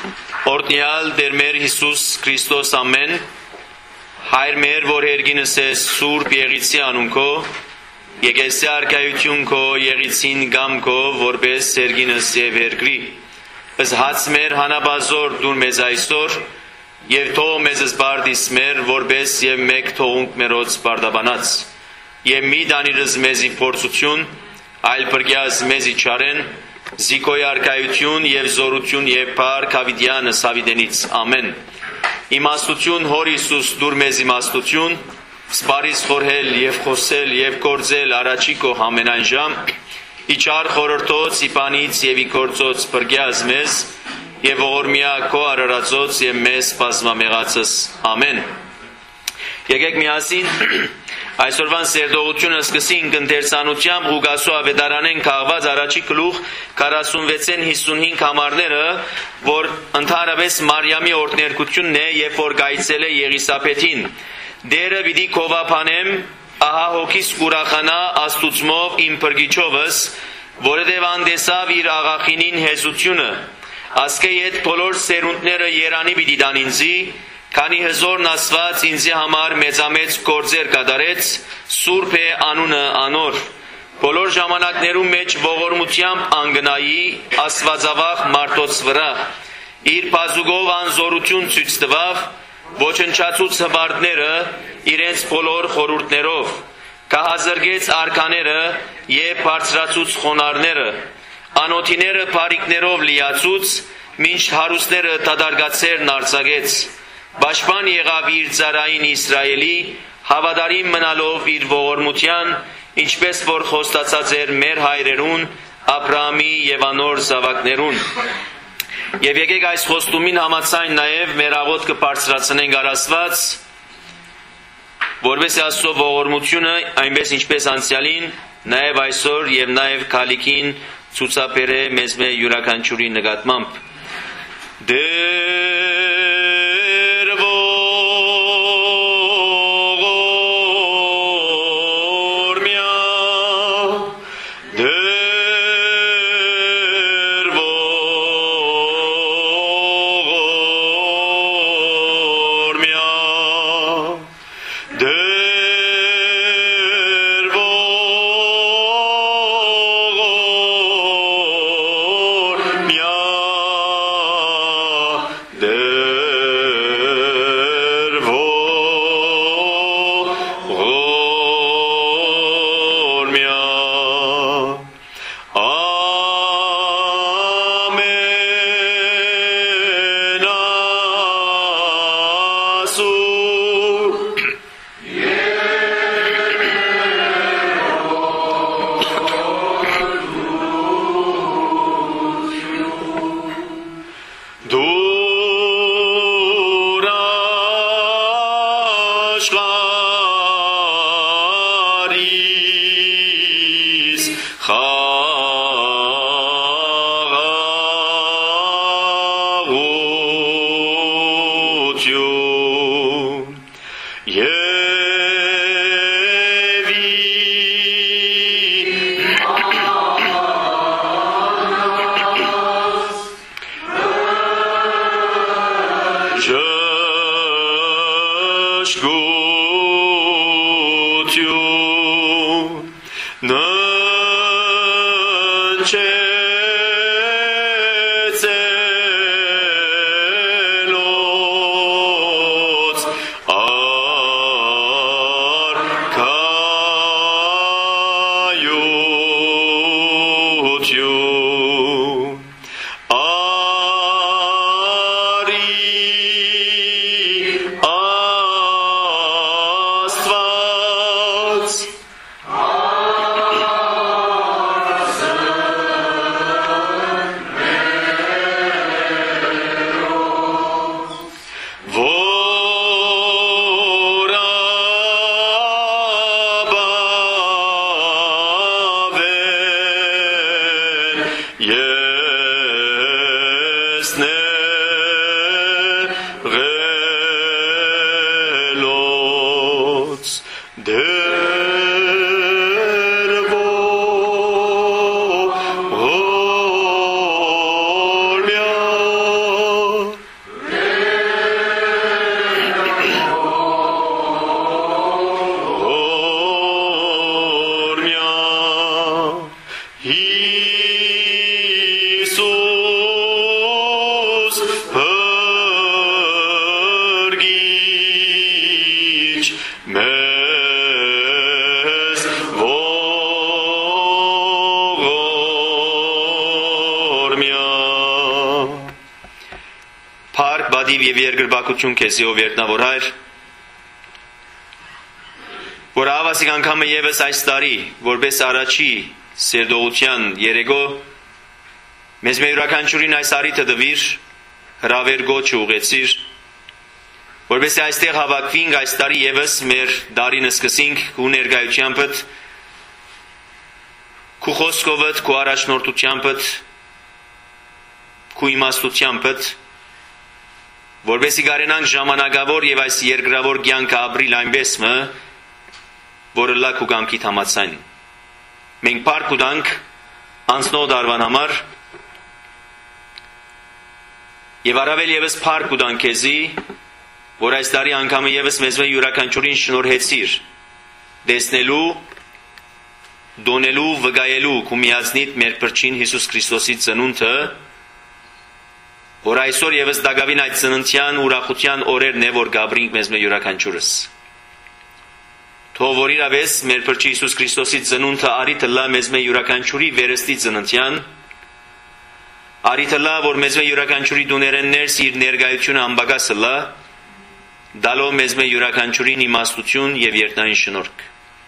Օրհնյալ Տեր մեր Հիսուս Քրիստոս ամեն, Հայր մեր, որ հերգինս ես Սուրբ Եղիցի անուն քո, եկեսի արքայություն քո, Եղիցին գամ քո, որպես հերգինս եւ երկրի, ըս հաց մեր հանաբազոր դուր մեզ այսօր, եւ թող մեզ զբարդիս մեր, որպես եւ մեկ թողունք մերոց բարդաբանած, եւ մի դանիրս մեզի փորձություն, այլ բրգյաս մեզի չարեն, զիկոյ արքայություն եւ զորություն եւ փառք Հավիդյանը Սավիդենից ամեն։ Իմաստություն Հոր Հիսուս դուր մեզ իմաստություն, սպարիս խորհել եւ խոսել եւ կործել առաջիկո ամենայն ժամ, իչար խորհրդոց իպանից եւ իգործոց բրգյաս մեզ եւ ողորմյա քո արարածոց եւ մեզ բազմամեղածս ամեն։ Եկեք միասին այսօրվան սերտողությունը սկսենք ընթերցանությամբ Ղուկասու ավետարանեն քաղված առաջի գլուխ 46-55 համարները, որ ընդհանրապես Մարիամի օրհներկությունն է, երբ որ գայցել է Եղիսաբեթին։ Դերը պիտի քովափանեմ, ահա հոգիս կուրախանա Աստուծմով իմ փրկիչովս, որովհետև անդեսավ իր աղախինին հեզությունը։ Ասկե հետ բոլոր սերունդները երանի պիտի տան ինձի, քանի հզորն Աստված ինձի համար մեծամեծ գործեր կատարեց, Սուրբ է անունը անոր։ Բոլոր ժամանակներում մեջ ողորմությամբ անգնայի Աստվածավախ մարդոց վրա, իր բազուկով անզորություն ցույց տվավ, ոչնչացուց հբարդները իրենց բոլոր խորհուրդներով, կահազրգեց արքաները եւ բարձրացուց խոնարհները, անոթիները բարիկներով լիացուց, մինչ հարուստները դադարգացերն արձակեց։ Պաշտպան եղավ իր ծառային Իսրայելի, հավատարիմ մնալով իր ողորմության, ինչպես որ խոստացած էր մեր հայրերուն, Աբրահամի եւ անոր զավակներուն։ Եվ եկեք այս խոստումին համաձայն նաեւ մեր աղոթքը բարձրացնենք առ Աստված, որովհետեւ Աստծո ողորմությունը այնպես ինչպես անցյալին, նաեւ այսօր եւ նաեւ քալիքին ցուցաբերե մեզ մեր յուրաքանչյուրի նկատմամբ։ Փառաբադիվ եւ երկրպագություն քեզի ով երտնավոր հայր, որ ավասիկ անգամը եւս այս տարի, որպես առաջի սերդողության երեգո, մեզ յուրաքանչյուրին այս արիթը դվիր, հրավեր գոչը ուղեցիր, որպես այստեղ հավաքվինք այս տարի եւս մեր դարին սկսենք քու ներկայությամբ, քու խոսքովդ, քու առաջնորդությամբ, քու իմաստությամբ, որպեսզի կարենանք ժամանակավոր եւ այս երկրավոր կյանքը ապրիլ այնպես մը, որը լա քու կամքիդ համաձայն։ Մենք փառք ունենք անցնող դարվան համար եւ առավել եւս փառք ունենք քեզի, որ այս տարի անգամը եւս մեզ յուրաքանչյուրին շնորհեցիր տեսնելու, դոնելու, վկայելու քու միածնիդ մեր Փրկին Հիսուս Քրիստոսի ծնունդը, որ այսօր եւս դակավին այդ ծննդյան ուրախության օրերն է, որ գաբրինք մեզ յուրաքանչյուրս։ Թող որ իրավես մեր Փրկի Հիսուս Քրիստոսի ծնունդը արիթը լա մեզ յուրաքանչյուրի վերստի ծննդյան, արիթը լա, որ մեզ յուրաքանչյուրի դուներեններս իր ներկայությունը ամբագասը լա, դալով մեզ յուրաքանչյուրին իմաստություն եւ երտնային շնորհք։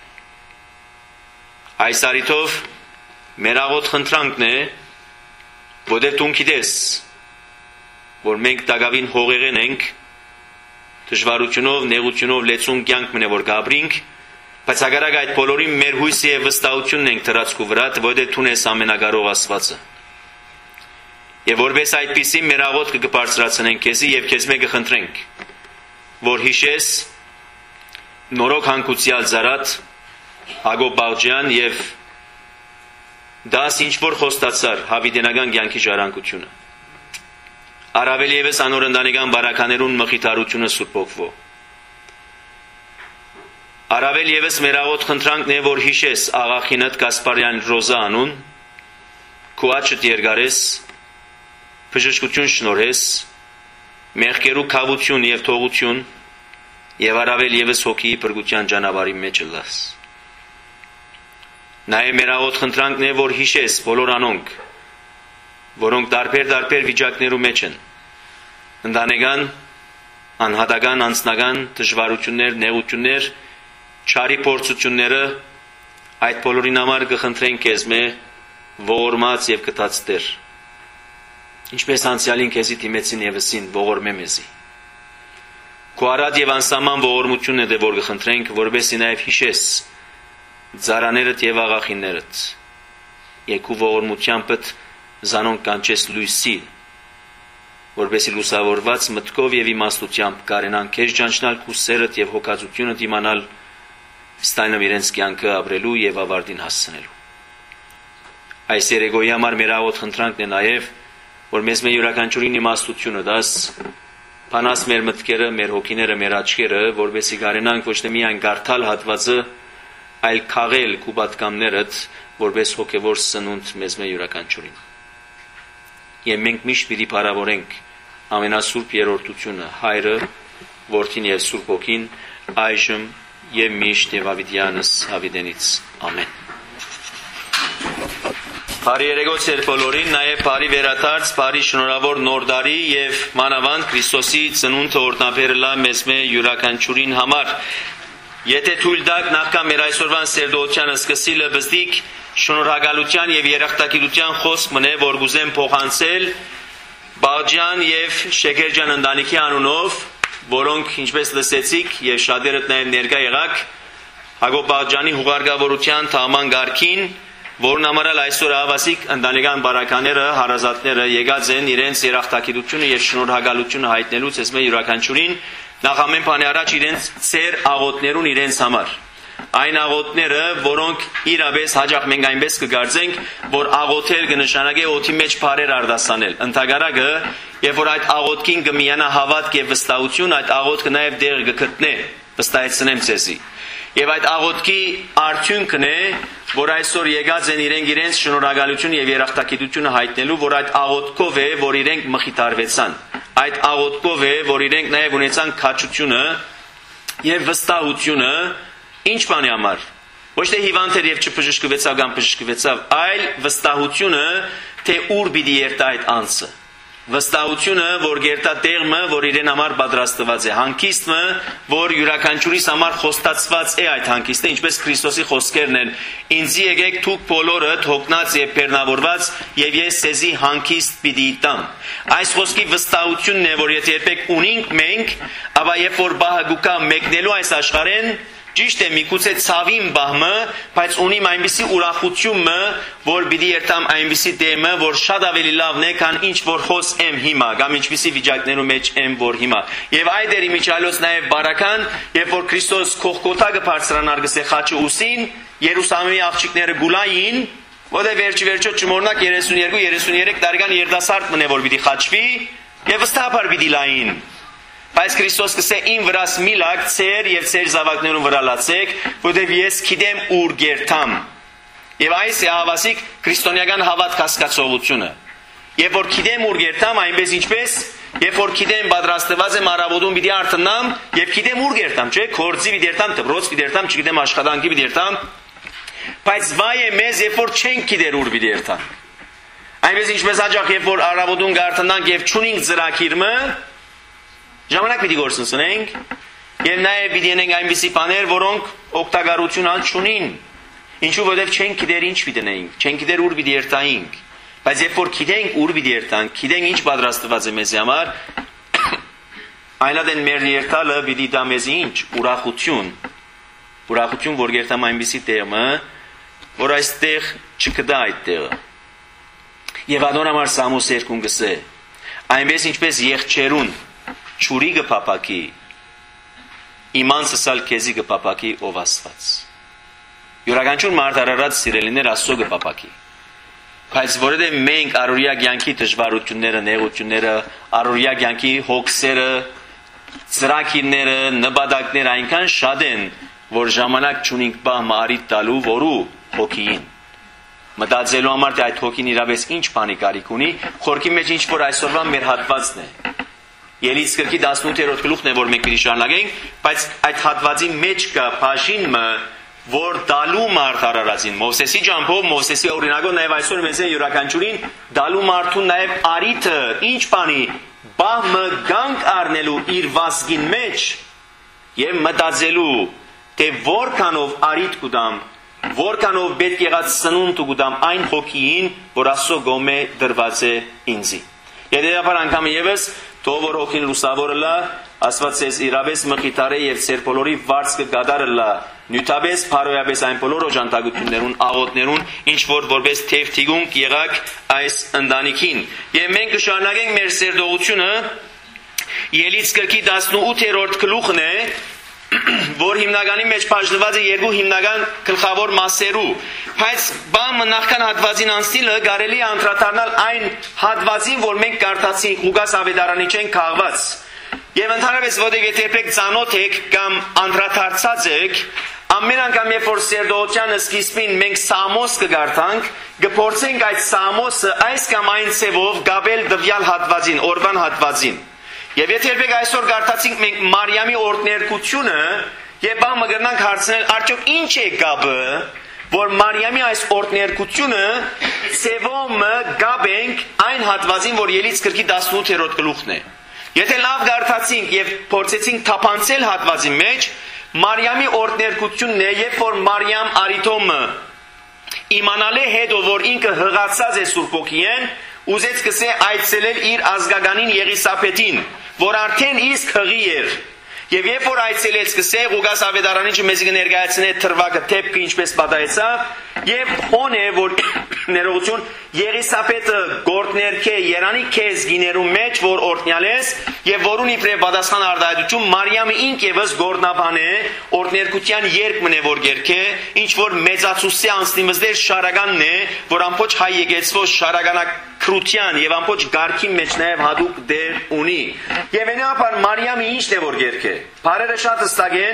Այս արիթով մեր աղոտ խնդրանքն է, որտեղ դու գիտես, որ մենք դակավին հողեղեն ենք, դժվարությունով, նեղությունով լեցուն կյանք մնե որ գաբրինք, բայց հակառակ այդ բոլորին մեր հույսը եւ վստահությունն ենք դրած քու վրա, որտեղ դու ես ամենակարող Աստվածը։ Եվ որպես այդպիսի մեր աղոթքը կբարձրացնենք քեզի եւ քեզ մեկ կխնդրենք, որ հիշես նորոգ հանգուցյալ Զարատ, Հակոբ Բաղջյան եւ դաս ինչ որ խոստացար հավիտենական կյանքի ժառանգությունը։ Առավել եւս անոր ընտանեկան բարականերուն մխիթարությունը Սուրբ Օգվո։ Առավել եւս մեր աղոտ խնդրանքն է, որ հիշես աղախինդ Կասպարյան Ռոզա անուն, քու աչդ երկարես, բժշկություն շնորհես, մեղքերու քավություն եւ թողություն, եւ առավել եւս հոգիի փրկության ճանապարհի մեջ լաս։ Նաեւ մեր աղոտ խնդրանքն է, որ հիշես բոլոր անոնք, որոնք տարբեր վիճակներու մեջ են, ընտանեկան, անհատական, անձնական դժվարություններ, նեղություններ, չարի փորձությունները, այդ բոլորին համար կխնդրենք քեզ ողորմած եւ կտած Տեր։ Ինչպես անցյալին քեզի դիմեցին եւսին ողորմե մեզի։ Քո արած եւ անսահման ողորմությունն է, որ կխնդրենք, որովհետեւ նաեւ հիշես ծառաներդ եւ աղախիններդ։ Եկու ողորմությամբ զանոնք կանչես լույսի, որպեսզի լուսավորված մտքով եւ իմաստությամբ կարենան քեզ ճանչնալ քու սերդ եւ հոգածությունդ իմանալ, ստայնով իրենց կյանքը ապրելու եւ ավարտին հասցնելու։ Այս երեգոյի համար մեր աղոտ խնդրանքն է նաեւ, որ մեզ յուրաքանչյուրին իմաստությունը դաս, փանաս մեր մտքերը, մեր հոգիները, մեր աչքերը, որպեսզի կարենանք ոչ թե միայն գարթալ հատվածը, այլ քաղել քու պատկամներդ, որպես հոգևոր սնունդ մեզ յուրաքանչյուրին։ Եվ մենք միշտ պիտի փառավորենք ամենասուրբ երրորդությունը, Հայրը, Որդին եւ Սուրբ Օգին, այժմ եւ միշտ եւ ավիտյանս հավիտենից։ Ամեն։ Բարի երեգոց էր բոլորին, նաեւ բարի վերադարձ, բարի շնորհավոր նոր տարի եւ մանավանդ Քրիստոսի ծնունդը օրհնաբերելա մեզ յուրաքանչյուրին համար։ Եթե թույլ տաք նախքան մեր այսօրվան սերդողությանը սկսիլը բզդիկ շնորհակալության եւ երախտագիտության խոսք մնե, որ գուզեմ փոխանցել Բաղջյան եւ Շեքերջյան ընտանիքի անունով, որոնք ինչպես լսեցիք եւ շատերդ նաեւ ներկա եղաք Հակոբ Բաղջյանի հուղարկավորության թաման գարքին, որն ամառալ այսօր ավասիկ ընտանեկան բարակաները, հարազատները եկած են իրենց երախտագիտությունը եւ շնորհակալությունը հայտնելուց ես յուրաքանչյուրին նախ ամեն բանի առաջ իրենց ծեր աղոթներուն իրենց համար։ Այն աղոթները, որոնք իրապես հաջող մենք այնպես կգարձենք, որ աղոթել կնշանակե օդի մեջ բարեր արդասանել։ Ընդհակառակը, երբ որ այդ աղոթքին կմիանա հավատք եւ վստահություն, այդ աղոթքը նաեւ դեր կգտնե, վստահեցնեմ ցեզի։ Եվ այդ աղոթքի արդյունքն է, որ այսօր եկած են իրենց շնորհակալություն եւ երախտագիտությունը հայտնելու, որ այդ աղոթքով է, որ իրենք մխիթարվեցան։ Այդ աղոթքով է, որ իրենք նաեւ ունեցան քաջությունը եւ վստահությունը, ինչ բանի համար։ Ոչ թե հիվանդ էր եւ չբժշկվեցավ կամ բժշկվեցավ, այլ վստահությունը, թե ուր պիտի երթա այդ անձը։ վստահությունը, որ գերտատեղմը, որ իրեն համար պատրաստված է, հանգիստը, որ յուրաքանչյուրիս համար խոստացված է այդ հանգիստը, ինչպես Քրիստոսի խոսքերն են. «Ինձի եկեք դուք բոլորդ հոգնած եւ բեռնավորված, եւ ես ցեզի հանգիստ պիտի տամ»։ Այս խոսքի վստահությունն է, որ եթե երբեք ունենք մենք, ապա երբ որ բահը գուկա մեկնելու այս աշխարհեն, ճիշտ է, միգուցե ցավին բահմը, բայց ունիմ այնպիսի ուրախությունը, որ պիտի երթամ այնպիսի դեմը, որ շատ ավելի լավն է, քան ինչ որ խոս եմ հիմա, կամ ինչպիսի վիճակներում մեջ եմ որ հիմա։ Եվ այդ էր իմիջիալոց նաև բարական, երբ որ Քրիստոս քողկոթակը բարձրանար գսե խաչը ուսին, Երուսաղեմի աղջիկները գուլային, որտեղ վերջի չմոռնակ 32-33 տարեկան երիտասարդ մնե որ պիտի խաչվի, եւ վստահաբար պիտի լային։ Բայց Քրիստոս կսե իմ վրաս մի լակ ծեր եւ ծեր զավակներուն վրա լացեք, որտեղ ես գիտեմ ուր գերտամ։ Եվ այս է հավասիկ քրիստոնեական հավատք հասկացողությունը։ Երբ որ գիտեմ ուր գերտամ, այնպես ինչպես, երբ որ գիտեմ պատրաստված եմ առավոտում պիտի արթնամ եւ գիտեմ ուր գերտամ, չէ՞, կորձի պիտի երթամ, դպրոց պիտի երթամ, չգիտեմ աշխատանքի պիտի երթամ, բայց վայ է մեզ, երբ որ չենք գիտեր ուր պիտի երթամ։ Այնպես ինչպես հաջող երբ որ առավոտում գարթնանք եւ չունենք ծրագիրը, ժամանակ պիտի գործընծնենք եւ նաեւ պիտի անենք այնպիսի բաներ, որոնք օգտակարություն չունին։ Ինչու որովհետեւ չենք գիտեր ինչ պիտի դնենք, չենք գիտեր ուր պիտի երթայինք։ Բայց երբ որ գիտենք ուր պիտի երթանք, գիտենք ինչ պատրաստված է մեզ համար, այնադեն մեր երթալը պիտի դա մեզ ինչ ուրախություն, որ երթամ այնպիսի տեղը, որ այստեղ չկդա այդ տեղը։ Եվ adon համար Սամուս 2 գսե, այնպես ինչպես եղջերուն ճուրի գփապակի, իման սսալ քեզի գփապակի ով Աստված։ Յուրաքանչյուր մարդ արարած սիրելիներ Աստծո գփապակի։ Բայց որովհետև մենք առօրյա կյանքի դժվարությունները, նեղությունները, առօրյա կյանքի հոգսերը, ծրագիրները, նպատակները այնքան շատ են, որ ժամանակ չունենք բահ մարի տալու որու հոգին։ Մտածելու համար թե այդ հոգին իրավես ինչ բանի կարիք ունի, խորքի մեջ ինչ որ այսօրվա մեր հատվածն է։ Ելից գրքի 18-րդ գլուխն է, որ մենք պիտի շարունակենք, բայց այդ հատվածի մեջ կա բաժինը, որ դալու մարդ արարածին Մովսեսի ջամփով, Մովսեսի օրինակով նաև այսօր մեզ է յուրաքանչյուրին դալու մարդուն նաև արիթը, ինչ բանի, բահմը գանք առնելու իր վազգին մեջ եւ մտածելու, թե որքանով արիթ կուտամ, որքանով պետք եղած սնունդ կուտամ այն հոգին, որ Աստծո գոմե դրված է ինձի։ Եդեպաբար անգամ եւս թող որ հոգին լուսավորը լա, Աստված ես իրավես մխիթարե եւ ծեր բոլորի վարձքը գադարը լա, նյութաբես, փարոյաբես այն բոլոր օժանդակություններուն, աղոտներուն, ինչ որ որպես թեև թիգունք եղակ այս ընտանիքին։ Եվ մենք կշարունակենք մեր սերտողությունը, Ելից գրքի 18-րդ գլուխն է, որ հիմնականի մեջ բաժնված է երկու հիմնական գլխավոր մասերու, բայց բամը նախքան հատվածին անցնելը կարելի է անդրադառնալ այն հատվածին, որ մենք կարդացինք Ղուկաս ավետարանի չեն քաղված։ Եվ ընդհանրապես որտեղ եթե երբեք ծանոթ եք կամ անդրադարձած եք, ամեն անգամ երբ որ սերտողության սկիզբին մենք Սամոս կգարտանք, կփորձենք այդ Սամոսը այս կամ այն ցևով գաբել դվյալ հատվածին, օրվան հատվածին։ Եվ եթե երբեք այսօր կարդացինք մենք Մարիամի օրհներկությունը, եւ բա մգրնանք հարցնել, արդյոք ինչ է գաբը, որ Մարիամի այս օրհներկությունը ցևոմը գաբենք այն հատվածին, որ Ելից գրքի 18-րդ գլուխն է։ Եթե լավ կարդացինք եւ փորձեցինք թափանցել հատվածի մեջ, Մարիամի օրհներկությունն է, երբ որ Մարիամ արիթոմը իմանալի հետո որ ինքը հղացած է Սուրբ Օքիեն, ուզեց կսե այցելել իր ազգականին Եղիսապետին, որ արդեն իսկ հղի էր։ Եվ երբ որ այցելեց կսե Ղուկաս ավետարանիչը մեզ կներկայացնե թրվակը թեփքը ինչպես պատահեցավ, եւ խոն է որ ներողություն Եղիսապետը գործներքե Երանի քեզ գիներու մեջ որ օրտնյալես եւ որուն իբրև պատասխան արտահայտություն Մարիամը ինք եւս գործնաբան է օրներկության երկ մնե որ գերքե ինչ որ մեծացուսի անստիմզդեր շարականն է որ ամբողջ հայ եկեցվո շարականակրության եւ ամբողջ գարքի մեջ նաեւ հadoop դեր ունի եւ այնապար Մարիամը ինչն է որ գերքե բարերը շատ հստակ են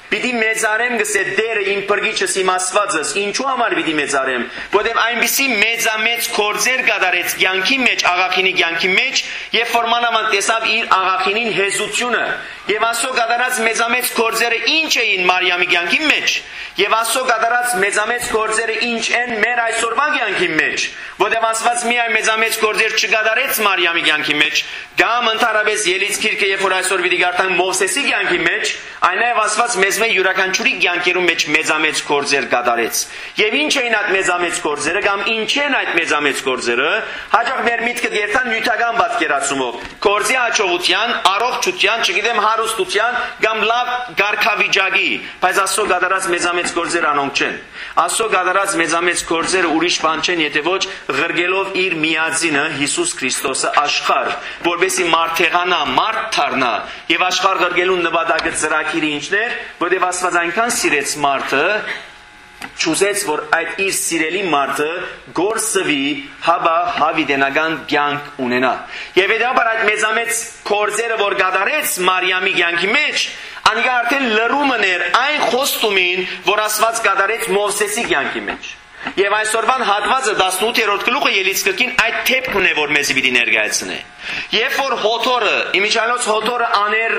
Պիտի մեծարեմ գսե դերը իմ բրգիչս իմ Աստվածս, ինչու համար պիտի մեծարեմ, որտեղ այնպիսի մեծամեծ գործեր կատարեց կյանքի մեջ, աղախինի կյանքի մեջ, եւ ֆորմանավան տեսավ իր աղախինին հեզությունը, եւ Աստծո կատարած մեծամեծ գործերը ինչ էին Մարիամի կյանքի մեջ, եւ Աստծո կատարած մեծամեծ գործերը ինչ են մեր այսօրվա կյանքի մեջ, որտեղ Աստված միայն մեծամեծ գործեր չկատարեց Մարիամի կյանքի մեջ, կամ ընդհանրապես ելից քիրքը, երբ որ այսօր պիտի գարտանք Մովսեսի կյանքի մեջ, այն նաև Աստված մեզ յուրաքանչյուրի կյանքերում մեջ մեծամեծ գործեր կատարեց։ Եվ ինչ էին այդ մեծամեծ գործերը, կամ ինչ են այդ մեծամեծ գործերը, հաճախ մեր միտքը դերտան նյութական պատկերացումով, գործի հաջողության, առողջության, չգիտեմ հարստության, կամ լավ կարգավիճակի, բայց Աստծո կատարած մեծամեծ գործերը անոնք չեն։ Աստծո կատարած մեծամեծ գործերը ուրիշ բան չեն, եթե ոչ ղրգելով իր միածինը Հիսուս Քրիստոսը աշխարհ, որովհետեւ մարդեղանա, մարդ դառնա, եւ աշխարհ ղրգելու նպատակը ծրագիրը ինչն էր, որովհետեւ Աստված այնքան սիրեց մարդը, չուզեց, որ այդ իր սիրելի մարդը գործվի հաբա հավիտենական կյանք ունենա։ Եվ հետաբար այդ մեծամեծ գործերը, որ կատարեց Մարիամի կյանքի մեջ, անիկա արդեն լրումն էր այն խոստումին, որ Աստված կատարեց Մովսեսի կյանքի մեջ։ Եվ այսօրվան հատվածը 18-րդ գլուխը ելից կրկին այդ թեփքն է, որ մեզի պիտի ներկայացնե։ Երբ որ Հոթորը, իմիջիայլոց Հոթորը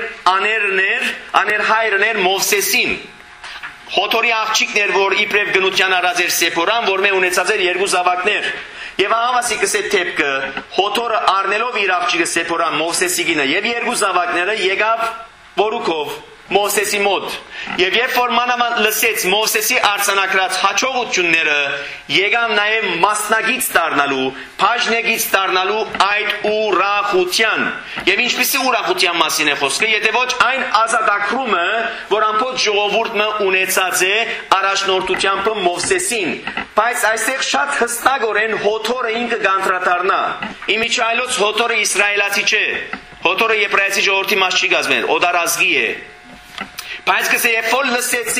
աներհայրն էր Մովսեսին, Հոթորի աղջիկն էր, որ իբրև գնության արած էր Սեփորան, որ մե ունեցած էր երկու զավակներ։ Եվ ահավասի կսե թեփքը, Հոթորը առնելով իր աղջիկը Սեփորան Մովսեսի գինը եւ երկու զավակները եկավ Բորուքով Մովսեսի մոտ։ Եվ երբ որ մանավանդ լսեց Մովսեսի արձանագրած հաջողությունները, եկան նաև մասնագից դառնալու, բաժնեգից դառնալու այդ ուրախության։ Եվ ինչպիսի ուրախության մասին է խոսքը, եթե ոչ այն ազատագրումը, որ ամբողջ ժողովուրդը ունեցած է առաջնորդությամբ Մովսեսին։ Բայց այստեղ շատ հստակորեն Հոթորը ինքը կանդրադառնա։ Իմիջիայլոց Հոթորը իսրայելացի չէ։ Հոթորը եբրայեցի ժողովրդի մաս չի կազմել, օդարազգի է։ Բայց կսե երբ որ լսեցի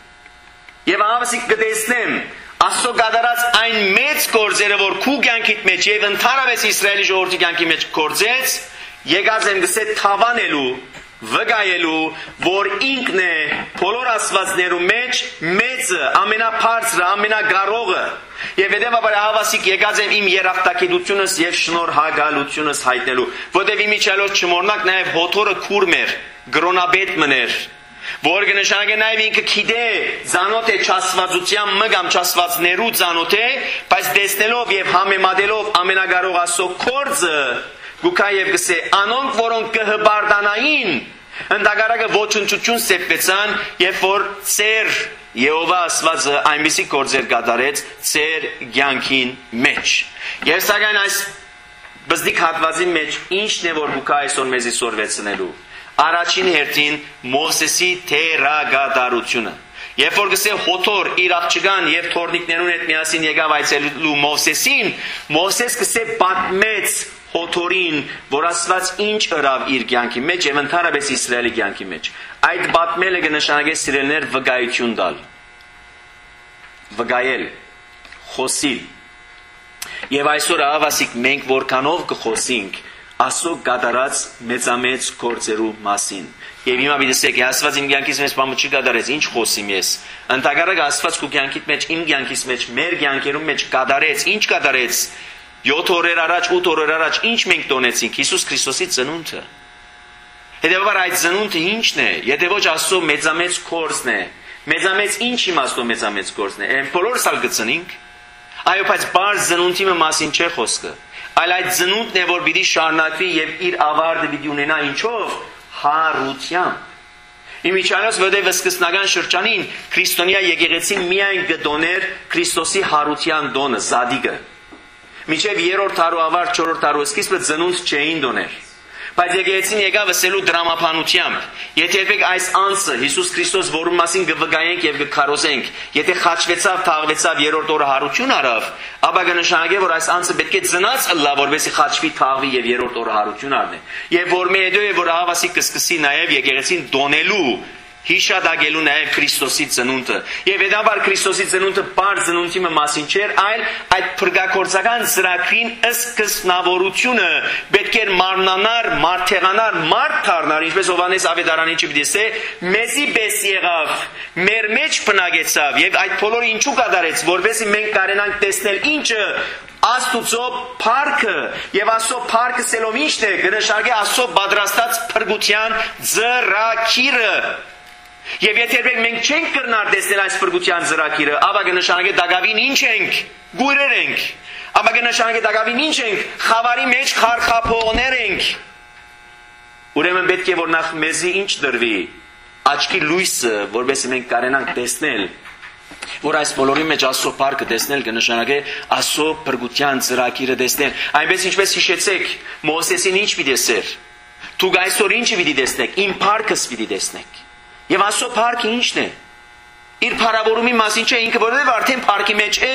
եւ ահավասիկ կտեսնեմ Աստծո կատարած այն մեծ գործերը, որ քու կյանքիդ մեջ եւ ընդհանրապես Իսրայելի ժողովրդի կյանքի մեջ գործեց, եկած եմ կսե թավանելու, վկայելու, որ ինքն է բոլոր աստվածներու մեջ մեծը, ամենաբարձրը, ամենագարողը։ Եվ հետևաբար ահավասիկ եկած եմ իմ երախտագիտությունս եւ շնորհակալությունս հայտնելու, որտեւ իմիջիայլոց չմոռնաք նաեւ Հոթորը քուրմ էր, գրոնաբեդ մներ, որ կնշանակե նաև ինքը գիտե, ծանոթ է չաստվածության մգամ չաստվածներու ծանոթ է, բայց տեսնելով եւ համեմատելով ամենագարող Աստծո գործը, գուքա եւ գսե անոնք, որոնք կհբարդանային, ընդհակառակը ոչնչություն սեպվեցան, երբ որ ծեր Եհովա Աստվածը այնպիսի գործեր կատարեց ծեր կյանքին մեջ։ Եվ սակայն այս բզդիկ հատվածի մեջ ինչն է որ գուքա այսօր մեզի սորվեցնելու։ Առաջին հերթին Մովսեսի թերագադարությունը։ Երբ որ գսե Հոթոր իր աղջկան եւ թորնիկներուն հետ միասին եկավ այցելելու Մովսեսին, Մովսես գսե պատմեց Հոթորին, որ Աստված ինչ ըրավ իր կյանքի մեջ եւ ընդհանրապես Իսրայելի կյանքի մեջ։ Այդ պատմելը կնշանակե սիրելներ վկայություն տալ։ Վկայել, խոսիլ։ Եվ այսօր ահավասիկ մենք որքանով կխոսենք Աստծո կատարած մեծամեծ գործերու մասին։ Եվ հիմա դիտեք, Աստված իմ կյանքից մեջ բանը չի կատարեց, ինչ խոսիմ ես։ Ընդհակառակը Աստված քո կյանքիդ մեջ, իմ կյանքից մեջ, մեր կյանքերում մեջ կատարեց, ինչ կատարեց։ 7 օրեր առաջ, 8 օրեր առաջ ինչ մենք տոնեցինք Հիսուս Քրիստոսի ծնունդը։ Հետևաբար այդ ծնունդը ինչն է, եթե ոչ Աստծո մեծամեծ գործն է։ Մեծամեծ ինչ իմաստով մեծամեծ գործն է։ Այն բոլորս ալ գծնինք։ Այո, բայց բարձ ծնունդի մասին չէ խոսքը։ Այլ այդ ծնունդն է, որ պիտի շարունակվի եւ իր ավարտը պիտի ունենա ինչով հարությամբ։ Իմիջիայլոց որտեղ սկզբնական շրջանին քրիստոնյա եկեղեցին միայն գտոներ Քրիստոսի հարության դոնը, զադիգը։ Մինչև 3-րդ դարու ավարտ, 4-րդ դարու սկիզբը ծնունդ չէին դոներ։ Բայց եկեղեցին եկավ ասելու դրամապանությամբ, եթե երբեք այս անձը Հիսուս Քրիստոս, որում մասին կվկայենք եւ կքարոզենք, եթե խաչվեցավ, թաղվեցավ 3-րդ օրը հարություն արավ, ապա կնշանակե, որ այս անձը պետք է ծնած ըլլա, որովհետեւ խաչվի, թաղվի եւ 3-րդ օրը հարություն առնի։ Եվ որ մե հետո է որ ահավասիկ կսկսի նաեւ եկեղեցին դոնելու հիշադակելու նաև Քրիստոսի ծնունդը։ Եվ հետաբար Քրիստոսի ծնունդը բար ծնունդի մասին չէր, այլ այդ փրկագործական ծրագրին սկզբնավորությունը պետք էր մարմնանար, մարդեղանար, մարդ դառնար, ինչպես Հովհաննես Ավետարանիչը դիսե, մեզի պես եղավ, մեր մեջ բնակեցավ, եւ այդ բոլորը ինչու կատարեց, որովհետեւ մենք կարենանք տեսնել ինչը Աստուծո փառքը եւ Աստծո փառքը սելով ինչն է, գնշարգե Աստծո պատրաստած փրկության ծրագիրը։ Եվ եթե մենք չենք կրնար տեսնել այս փրկության ծրագիրը, ապա կնշանակե դակավին ինչ ենք, գույրեր ենք, ապա կնշանակե դակավին ինչ ենք, խավարի մեջ խարխափողներ ենք։ Ուրեմն պետք է որ նախ մեզի ինչ դրվի, աչքի լույսը, որովհետեւ մենք կարենանք տեսնել, որ այս բոլորի մեջ Աստծո փառքը տեսնել կնշանակե Աստծո փրկության ծրագիրը տեսնել։ Այնպես ինչպես հիշեցեք, Մովսեսին ինչ պիտի տեսեր։ Դուք այսօր ինչ պիտի տեսնեք, իմ փառքս պիտի տեսնեք։ Եվ Աստծո փառքը ինչն է։ Իր փառավորումի մասին չէ, ինքը որովհետև արդեն փառքի մեջ է։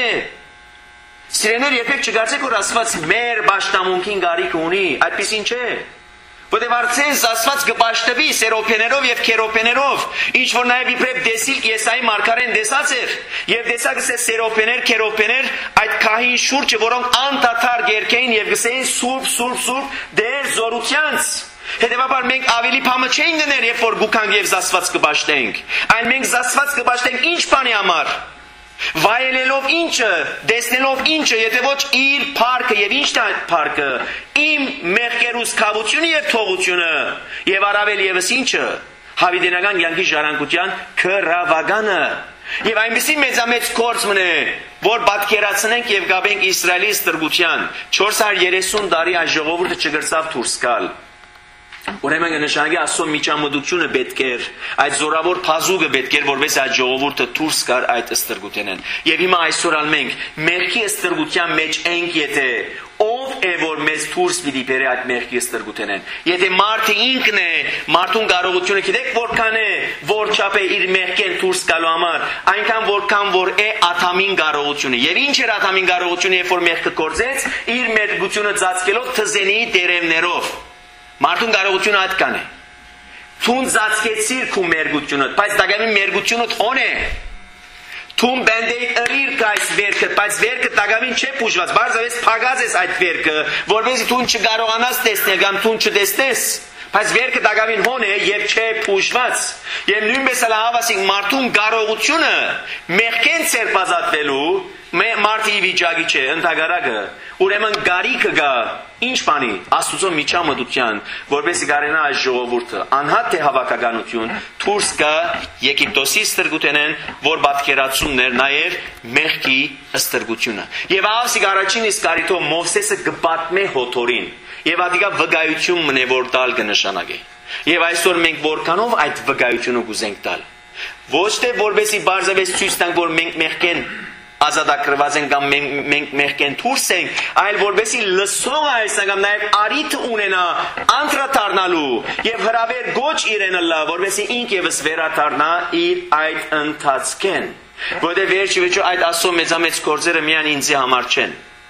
Սիրեներ, երբեք չգարցեք, որ Աստված մեր պաշտամունքին գարիք ունի, այդպեսին չէ։ Որտեղ արդեն Աստված կպաշտվի սերոփեներով եւ քերոփեներով, ինչ որ նաեւ իբրև դեսիլ Եսայի մարգարեն դեսած էր, եւ դեսակս է սերոփեներ, քերոփեներ, այդ քահին շուրջը, որոնք անդադար գերքեին եւ գսեին սուրբ, սուրբ, սուրբ դեր զորությանց։ Հետևաբար մենք ավելի փամը չենք գներ, երբ որ գուքանք եւ Աստված կպաշտենք, այլ մենք Աստված կպաշտենք ինչ բանի համար։ Վայելելով ինչը, տեսնելով ինչը, եթե ոչ իր փառքը եւ ինչն է այդ փառքը, իմ մեղքերուս քավությունը եւ թողությունը, եւ առավել եւս ինչը, հավիտենական կյանքի ժառանգության քրավագանը։ Եվ այնպեսի մեծամեծ գործ մնե, որ պատկերացնենք եւ գաբենք Իսրայելի ստրգության 430 տարի այս ժողովուրդը չգրծավ դուրս գալ։ Ուրեմն կնշանակի Աստծո միջամտությունը պետք էր, այդ զորավոր փազուկը պետք էր, որպես այդ ժողովուրդը դուրս գար այդ ստրգութենեն։ Եվ հիմա այսօր ալ մենք մեղքի ստրգության մեջ ենք, եթե ով է որ մեզ դուրս պիտի բերի այդ մեղքի ստրգութենեն։ Եթե մարդը ինքն է, մարդուն կարողությունը գիտեք որքան է, որչափ է իր մեղքեն դուրս գալու համար, այնքան որքան որ է Ադամին կարողությունը։ Եվ ինչ էր Ադամին կարողությունը, երբ որ մեղքը գործեց, իր մեղքությունը ծածկելով թզենի դերևներով։ Մարդուն կարողությունը այդքան է։ Թուն ծածկեցիր քու մերգությունը, բայց դակամին մերգությունը թոն է։ Թուն բենդեի ըրիր կայս վերքը, բայց վերքը դակամին չէ պուժված, բարձավես փագած ես այդ վերքը, որովհետեւ թուն չկարողանաս տեսնել կամ թուն չտեսնես, բայց վերքը դակամին հոն է եւ չէ պուժված։ Եվ նույնպես էլ հավասիկ մարդուն կարողությունը մեղքեն ցերպազատվելու մարդի վիճակի չէ, ընդհանրակը։ Ուրեմն գարիքը գա ինչ բանի Աստուծո միջամտության, որպեսզի կարենա այս ժողովուրդը անհատ թե հավաքականություն դուրս գա Եգիպտոսի ստրգութենեն, որ պատկերացումներ նաև մեղքի ստրգությունը։ Եվ ասիկ առաջին իսկ արիթով Մովսեսը գպատմե հոթորին, եւ ադիկա վկայություն մնե որ տալ կնշանակե։ Եվ այսօր մենք որքանով այդ վկայությունը կուզենք տալ։ Ոչ թե որպեսզի բարձավես ցույց տանք, որ մենք մեղքեն ազատագրված են կամ մենք մեղքեն դուրս ենք, այլ որպեսզի լսողը այս կամ նաև արիթ ունենա անդրադառնալու եւ հրավեր գոչ իրենը լա, որպեսզի ինք եւս վերադառնա իր այդ ընթացքեն։ Որտեղ վերջի այդ Աստծո մեծամեծ գործերը միայն ինձի համար չեն,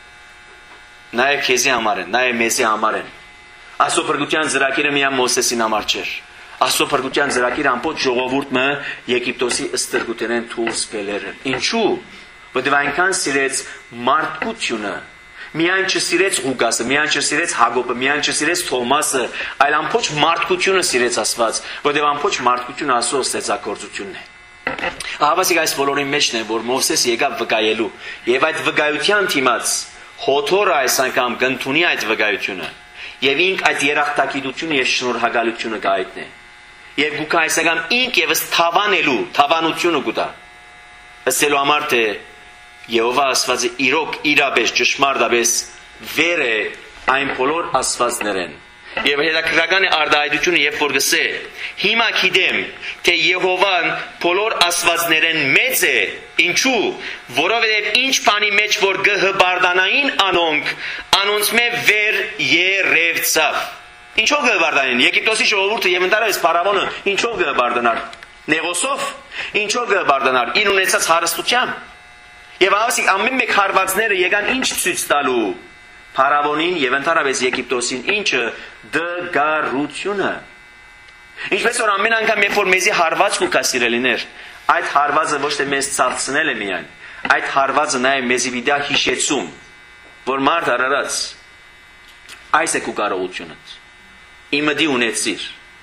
նաև քեզի համար են, նաև մեզի համար են։ Աստծո փրկության ծրագիրը միայն Մովսեսին համար չէր։ Աստծո փրկության ծրագիրը ամբողջ ժողովուրդը Եգիպտոսի ստրգութենեն դուրս գելեր։ Ինչու՞։ Որտեղ այնքան սիրեց մարդկությունը, միայն չսիրեց Ղուկասը, միայն չսիրեց Հակոբը, միայն չսիրեց Թոմասը, այլ ամբողջ մարդկությունը սիրեց Աստված, որտեղ ամբողջ մարդկությունը Աստծո ստեղծագործությունն է։ Ահավասիկ այս բոլորի մեջն է, որ Մովսես եկավ վկայելու, եւ այդ վկայության դիմաց հոթորը այս անգամ կընդունի այդ վկայությունը, եւ ինք այդ երախտագիտությունը եւ շնորհակալությունը կայտնի։ Եվ գուքա այս անգամ ինք եւս թավանելու, թավանությունը կուտա։ Ասելու համար թե Եհովա Աստվածը իրոք իրապես ճշմարտապես վեր է այն բոլոր աստվածներեն։ Եվ հետաքրքրական է արտահայտությունը, երբ որ գսե հիմա գիտեմ, թե Եհովան բոլոր աստվածներեն մեծ է, ինչու, որովհետև ինչ բանի մեջ որ գհբարդանային անոնք, անոնց մե վեր երևցավ։ Ինչով գհբարդանային։ Եգիպտոսի ժողովուրդը եւ ընդհանրապես փարավոնը ինչով գհբարդանար։ Նեղոսով, ինչով գհբարդանար։ Իր ունեցած հարստությամբ։ Եվ ասիկ ամեն մեկ հարվածները եկան ինչ ցույց տալու փարավոնին եւ ընդհանրապես Եգիպտոսին, ինչը դգարությունը։ Ինչպես որ ամեն անգամ երբ որ մեզի հարված կուկա սիրելիներ, այդ հարվածը ոչ թե մեզ ցավցնել է միայն, այդ հարվածը նաև մեզի վիդա հիշեցում, որ մարդ արարած այս է քու կարողությունը։ Իմը դի ունեցիր։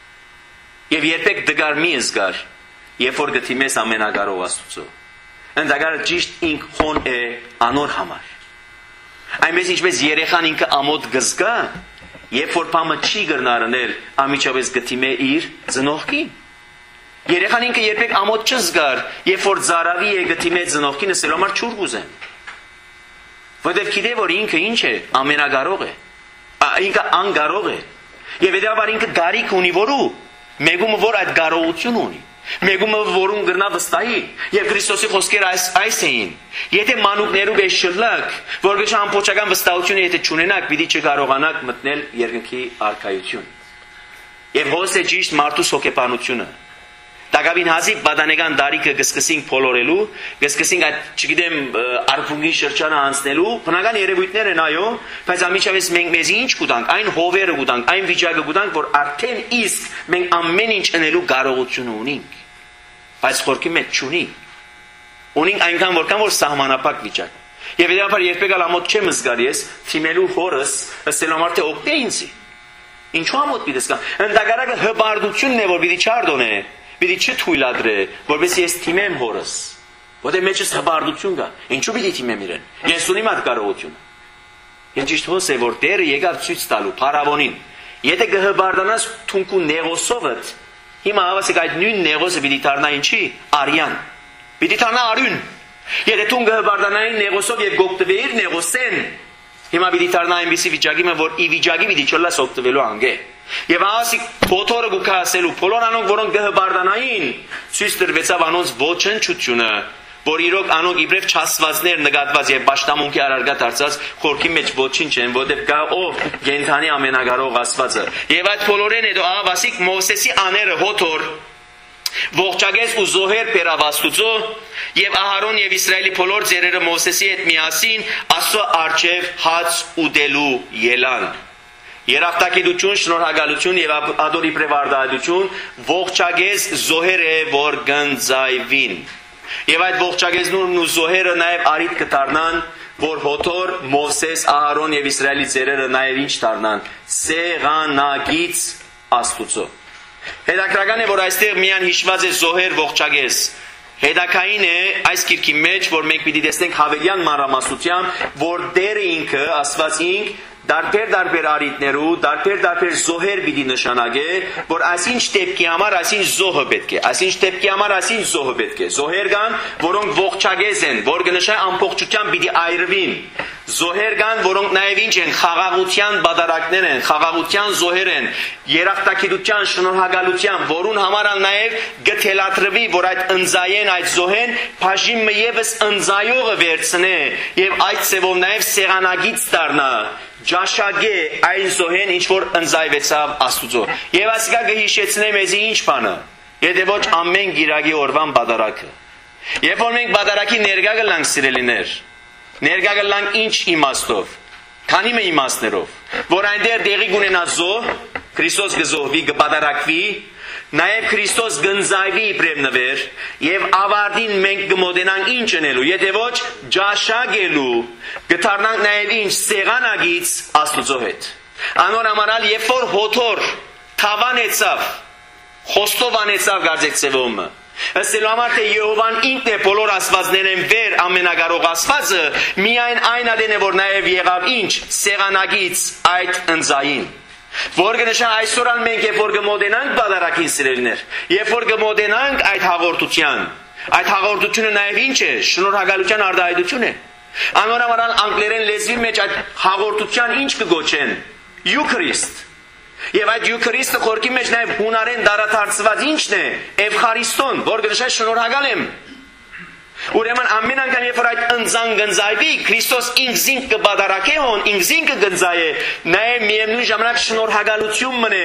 Եվ երբեք դգար մի զգար, երբ որ գտիմես ամենակարող Աստծո։ Ընդհանրապես ճիշտ ինք հոն է անոր համար։ Այնպես ինչպես երեխան ինքը ամոթ գզգա, երբ որ բամը չի գրնարնել, ամիջապես գտիմե իր ծնողքին։ Երեխան ինքը երբեք ամոթ չզգար, երբ որ ծարավի է գտիմե ծնողքին, ասել համար չուր գուզեն։ Որտեվ գիտե որ ինքը ինչ է, ամենակարող է։ Ինքը անկարող է։ Եվ հետևաբար ինքը գարիք ունի որու, մեգումը որ այդ կարողություն ունի, մեգումը որում գրնա վստահի, եւ Քրիստոսի խոսքերը այս էին։ Եթե մանուկներու վեր շլակ, որովհետեւ ամբողջական վստահությունը եթե չունենաք, պիտի չկարողանաք մտնել երկնքի արքայություն։ Եվ հոս է ճիշտ մարդուս հոգեբանությունը։ Դակավին հազիվ բադանեգան դարիքը գսկսինք փոլորելու, գսկսինք այդ, չգիտեմ, արփունգի շրջանը անցնելու, բնական երևույթներ են այո, բայց ամիջապես մենք մեզի ինչ կուտանք, այն հովերը կուտանք, այն վիճակը կուտանք, որ արդեն իսկ մենք ամեն ինչ անելու կարողությունը ունենք, բայց խորքի մեջ չունի։ Ունենք այնքան որքան որ սահմանափակ վիճակ։ Եվ հետաբար երբեք ամոթ չեմ զգար ես, թիմելու հորս, ասելու համար թե օգտե ինձի։ Ինչու ամոթ պիտի զգամ։ Ընդհակառակը հպարտությունն է, որ պիտի չարդոնե, պիտի չթույլատրե, որովհետեւ ես թիմեմ հորս։ Որտեղ մեջս հպարտություն կա։ Ինչու պիտի թիմեմ իրեն։ Ես ունիմ այդ կարողությունը։ Ես ճիշտ հոս է, որ Տերը եկավ ցույց տալու փարավոնին։ Եթե կհպարտանաս թունքու նեղոսովդ, հիմա հավասիկ այդ նույն նեղոսը պիտի դառնա ինչի։ Արյան։ Պիտի դառնա արյուն։ Եթե դու կհպարտանային նեղոսով եւ գոկտվեիր նեղոսեն, հիմա պիտի դառնա այնպիսի վիճակի, որ ի վիճակի պիտի չլաս օգտվելու անգե։ Եվ ասիկ փոթորը գուքա ասելու բոլոր անոնք որոնք կհպարտանային, ցույց տրվեցավ անոնց ոչնչությունը, որ իրոք անոնք իբրև չասվածներ նկատված եւ պաշտամունքի արարգա դարձած խորքի մեջ ոչինչ են, որտեղ կա ով գենթանի ամենակարող Աստվածը։ Եվ այդ բոլորեն հետո ասիկ Մովսեսի աները հոթոր ողջագես ու զոհեր բերավ Աստուծո եւ Ահարոն եւ Իսրայելի բոլոր ծերերը Մովսեսի հետ միասին Աստծո արչեւ հաց ուտելու ելան։ Երախտագիտություն, շնորհակալություն եւ ադորի պրևարդայություն ողջագես զոհերը որ գնձայվին։ Եվ այդ ողջագեզնուրն ու զոհերը նաեւ արիտ կդառնան, որ հոթոր Մովսես, Ահարոն եւ Իսրայելի ծերերը նաեւ ինչ դառնան, սեղանագից Աստուծո։ Հետաքրական է, որ այստեղ միան հիշված է զոհեր ողջագես։ Հետաքային է այս գիրքի մեջ, որ մենք պիտի տեսնենք հավելյան մանրամասնությամբ, որ Տերը ինքը, Աստված ինք դարբեր արիտներու, դարբեր զոհեր պիտի նշանակե, որ այսինչ դեպքի համար այսինչ զոհը պետք է, այսինչ դեպքի համար այսինչ զոհը պետք է։ Զոհեր կան, որոնք ողջագես են, որ կնշան ամբողջությամբ պիտի այրվին։ Զոհեր կան, որոնք նաև ինչ են, խաղաղության բادرակներ են, խաղաղության զոհեր են, երախտագիտության, շնորհակալության, որուն համար նաև գթելատրվի, որ այդ ընձայեն, այդ զոհեն բաժինը եւս ընձայողը վերցնե եւ այդ ծևով նաև սեղանագից դառնա։ Ջաշագե այն զոհեն ինչ որ ընձայվեցավ Աստուծո։ Եվ ասիկա կհիշեցնե մեզի ինչ բանը։ Եթե ոչ ամեն գիրագի օրվան բادرակը։ Երբ որ մենք բادرակի ներկա գլանք սիրելիներ, ներկա գլանք ինչ իմաստով, քանի մե իմաստներով, որ այնտեղ դեղի կունենա զոհ, Քրիստոս կզոհվի, կբادرակվի, նաև Քրիստոս գնձայվի իբրև նվեր եւ ավարտին մենք կմոտենանք ինչ անելու, եթե ոչ ջաշագելու, կդառնանք նաև ինչ սեղանագից Աստուծո հետ։ Անոր համարալ երբ որ հոթոր թավանեցավ, խոստովանեցավ գարձեք ծևոմը, ըստ համար թե Եհովան ինքն է բոլոր աստվածներեն վեր ամենակարող Աստվածը, միայն այն ադեն է որ նաև եղավ ինչ սեղանագից այդ ընձային։ Որ կնշան այսօրան մենք երբ որ կմոտենանք բادرակին սիրելիներ, երբ որ կմոտենանք այդ հաղորդությունը նաև ինչ է, շնորհակալության արտահայտություն է։ Անորամարան անգլերեն լեզվի մեջ այդ հաղորդության ինչ կգոչեն, Eucharist։ Եվ այդ Eucharist-ը խորքի մեջ նաև հունարեն դարադարձված ինչն է, Էվխարիստոն, որ կնշան շնորհակալ եմ։ Ուրեմն ամեն անգամ երբ որ այդ ընձան գնձայվի, Քրիստոս ինքզին կբادرակե հոն, ինքզին կգնձայե, նաև միևնույն ժամանակ շնորհակալություն մնե։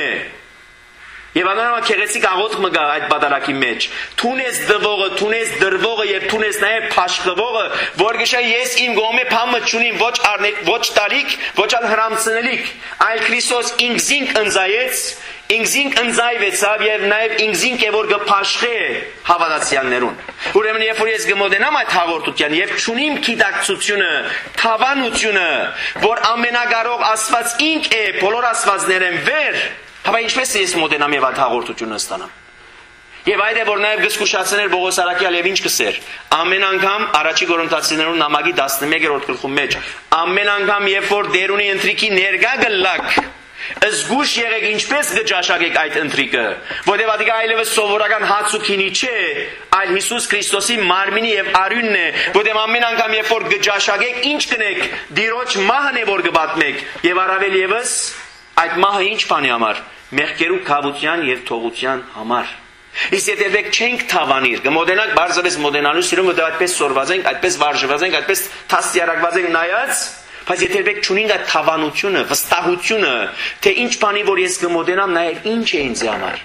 Եվ անորոք քեղեցիկ աղոթք մը գա այդ բادرակի մեջ։ Թունես դվողը, թունես դրվողը եւ թունես նաև փաշխվողը, որ գշա ես իմ գոմե փամը չունիմ ոչ տալիք, ոչ ալ հրամցնելիք, այլ Քրիստոս ինքզին ընձայեց ինքզինք ընձայվեցավ եւ նաեւ ինքզինք է որ գփաշխե հավատացյալներուն։ Ուրեմն երբ որ ես գմոտենամ այդ հաղորդության եւ ճունիմ գիտակցությունը, թավանությունը, որ ամենագարող Աստված ինք է, բոլոր աստվածներեն վեր, հավա ինչպես ես մոտենամ եւ այդ հաղորդությունը ստանամ։ Եվ այդ է որ նաև գսկուշացներ Պողոս Արաքյալ եւ ինչ կսեր ամեն անգամ առաջի Կորինթացիներուն նամակի 11-րդ գլխում մեջ ամեն անգամ երբ որ դերունի ընտրիկի ներգա գլակ զգուշ եղեք ինչպես գճաշակեք այդ ընտրիկը որտեղ ադիգա այլևս սովորական հաց ու քինի չէ այլ Հիսուս Քրիստոսի մարմինի եւ արյունն է որտեղ ամեն անգամ երբ որ գճաշակեք ինչ կնեք դիրոջ մահն է որ գբատմեք եւ առավել եւս այդ մահը ինչ բանի համար մեղքերու քավության եւ թողության համար Իսկ եթե դեք չենք թավանիր, կմոդենանք բարձրապես մոդենալու սիրում, որ այդպես սորված ենք, այդպես վարժված ենք, այդպես թաստիարակված ենք նայած, բայց եթե դեք չունենք այդ թավանությունը, վստահությունը, թե ինչ բանի որ ես կմոդենամ նայել, ինչ է ինձ համար։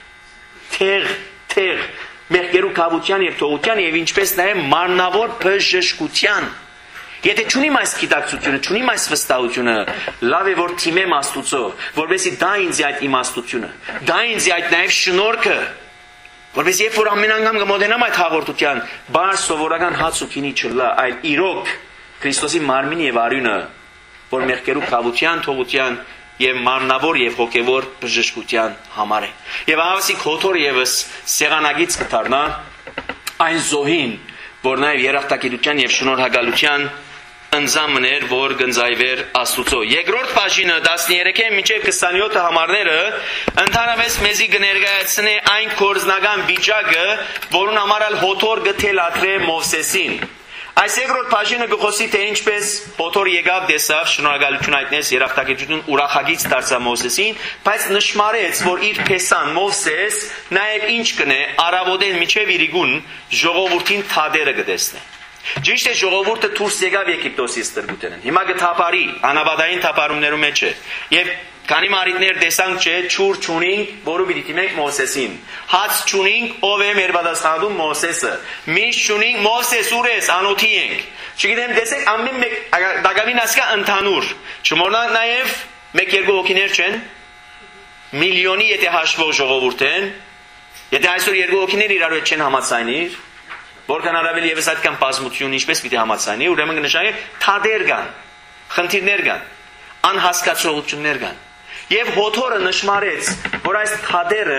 Թեղ, մեղքերու քավության եւ թողության եւ ինչպես նաեւ մարմնավոր բժշկության։ Եթե չունիմ այս գիտակցությունը, չունիմ այս վստահությունը, լավ է որ թիմեմ Աստուծո, որովհետեւ դա ինձ այդ իմաստությունը, դա ինձ այդ նաեւ շնորհքը Որպես երբ որ ամեն անգամ կմոտենամ այդ հաղորդության, բար սովորական հաց ու քինի չլա, այլ իրոք Քրիստոսի մարմինի եւ արյունը, որ մեղքերու քավության, թողության եւ մարմնավոր եւ հոգեվոր բժշկության համար է։ Եվ ահավասիկ հոթոր եւս սեղանագից կդառնա այն զոհին, որ նաեւ երախտագիտության եւ շնորհակալության ընձամներ, որ գնձայվեր Աստուծո։ Երկրորդ բաժինը 13-ը մինչև 27 համարները ընդհանրապես մեզի կներկայացնի այն կորզնական վիճակը, որուն համար հոթոր գթելադրե Մովսեսին։ Այս երկրորդ բաժինը գխոսի թե ինչպես հոթոր եկավ դեսավ շնորհակալություն այդնես երախտագիտություն ուրախագից դարձավ Մովսեսին, բայց նշмарեց, որ իր փեսան Մովսես նաև ինչ կնե արավոտեն միջև իրիգուն ժողովրդին թադերը կտեսնե։ Ճիշտ է ժողովուրդը դուրս եկավ Եգիպտոսից տրգուտենեն։ Հիմա գթափարի, անաբադային թափարումներու մեջ է։ Եվ քանի մարիտներ տեսանք չէ, ճուր ճունինք, որը պիտի դիմենք Մովսեսին։ Հաց ճունինք, ով է մեր պատասխանատուն Մովսեսը։ Միշտ ճունինք Մովսես ուր ես, անոթի ենք։ Չգիտեմ, տեսեք ամեն մեկ դակավին ասկա ընդհանուր։ Չմոռանանք նաև 1-2 հոգիներ չեն։ Միլիոնի եթե հաշվող ժողովուրդ են։ Եթե այսօր 2 հոգիներ իրար հետ չեն համաձայնիր, Որքան առավել եւս այդքան բազմություն ինչպես պիտի համաձայնի, ուրեմն կնշանակի թադեր կան, խնդիրներ կան, անհասկացողություններ կան։ Եվ հոթորը նշмарեց, որ այս թադերը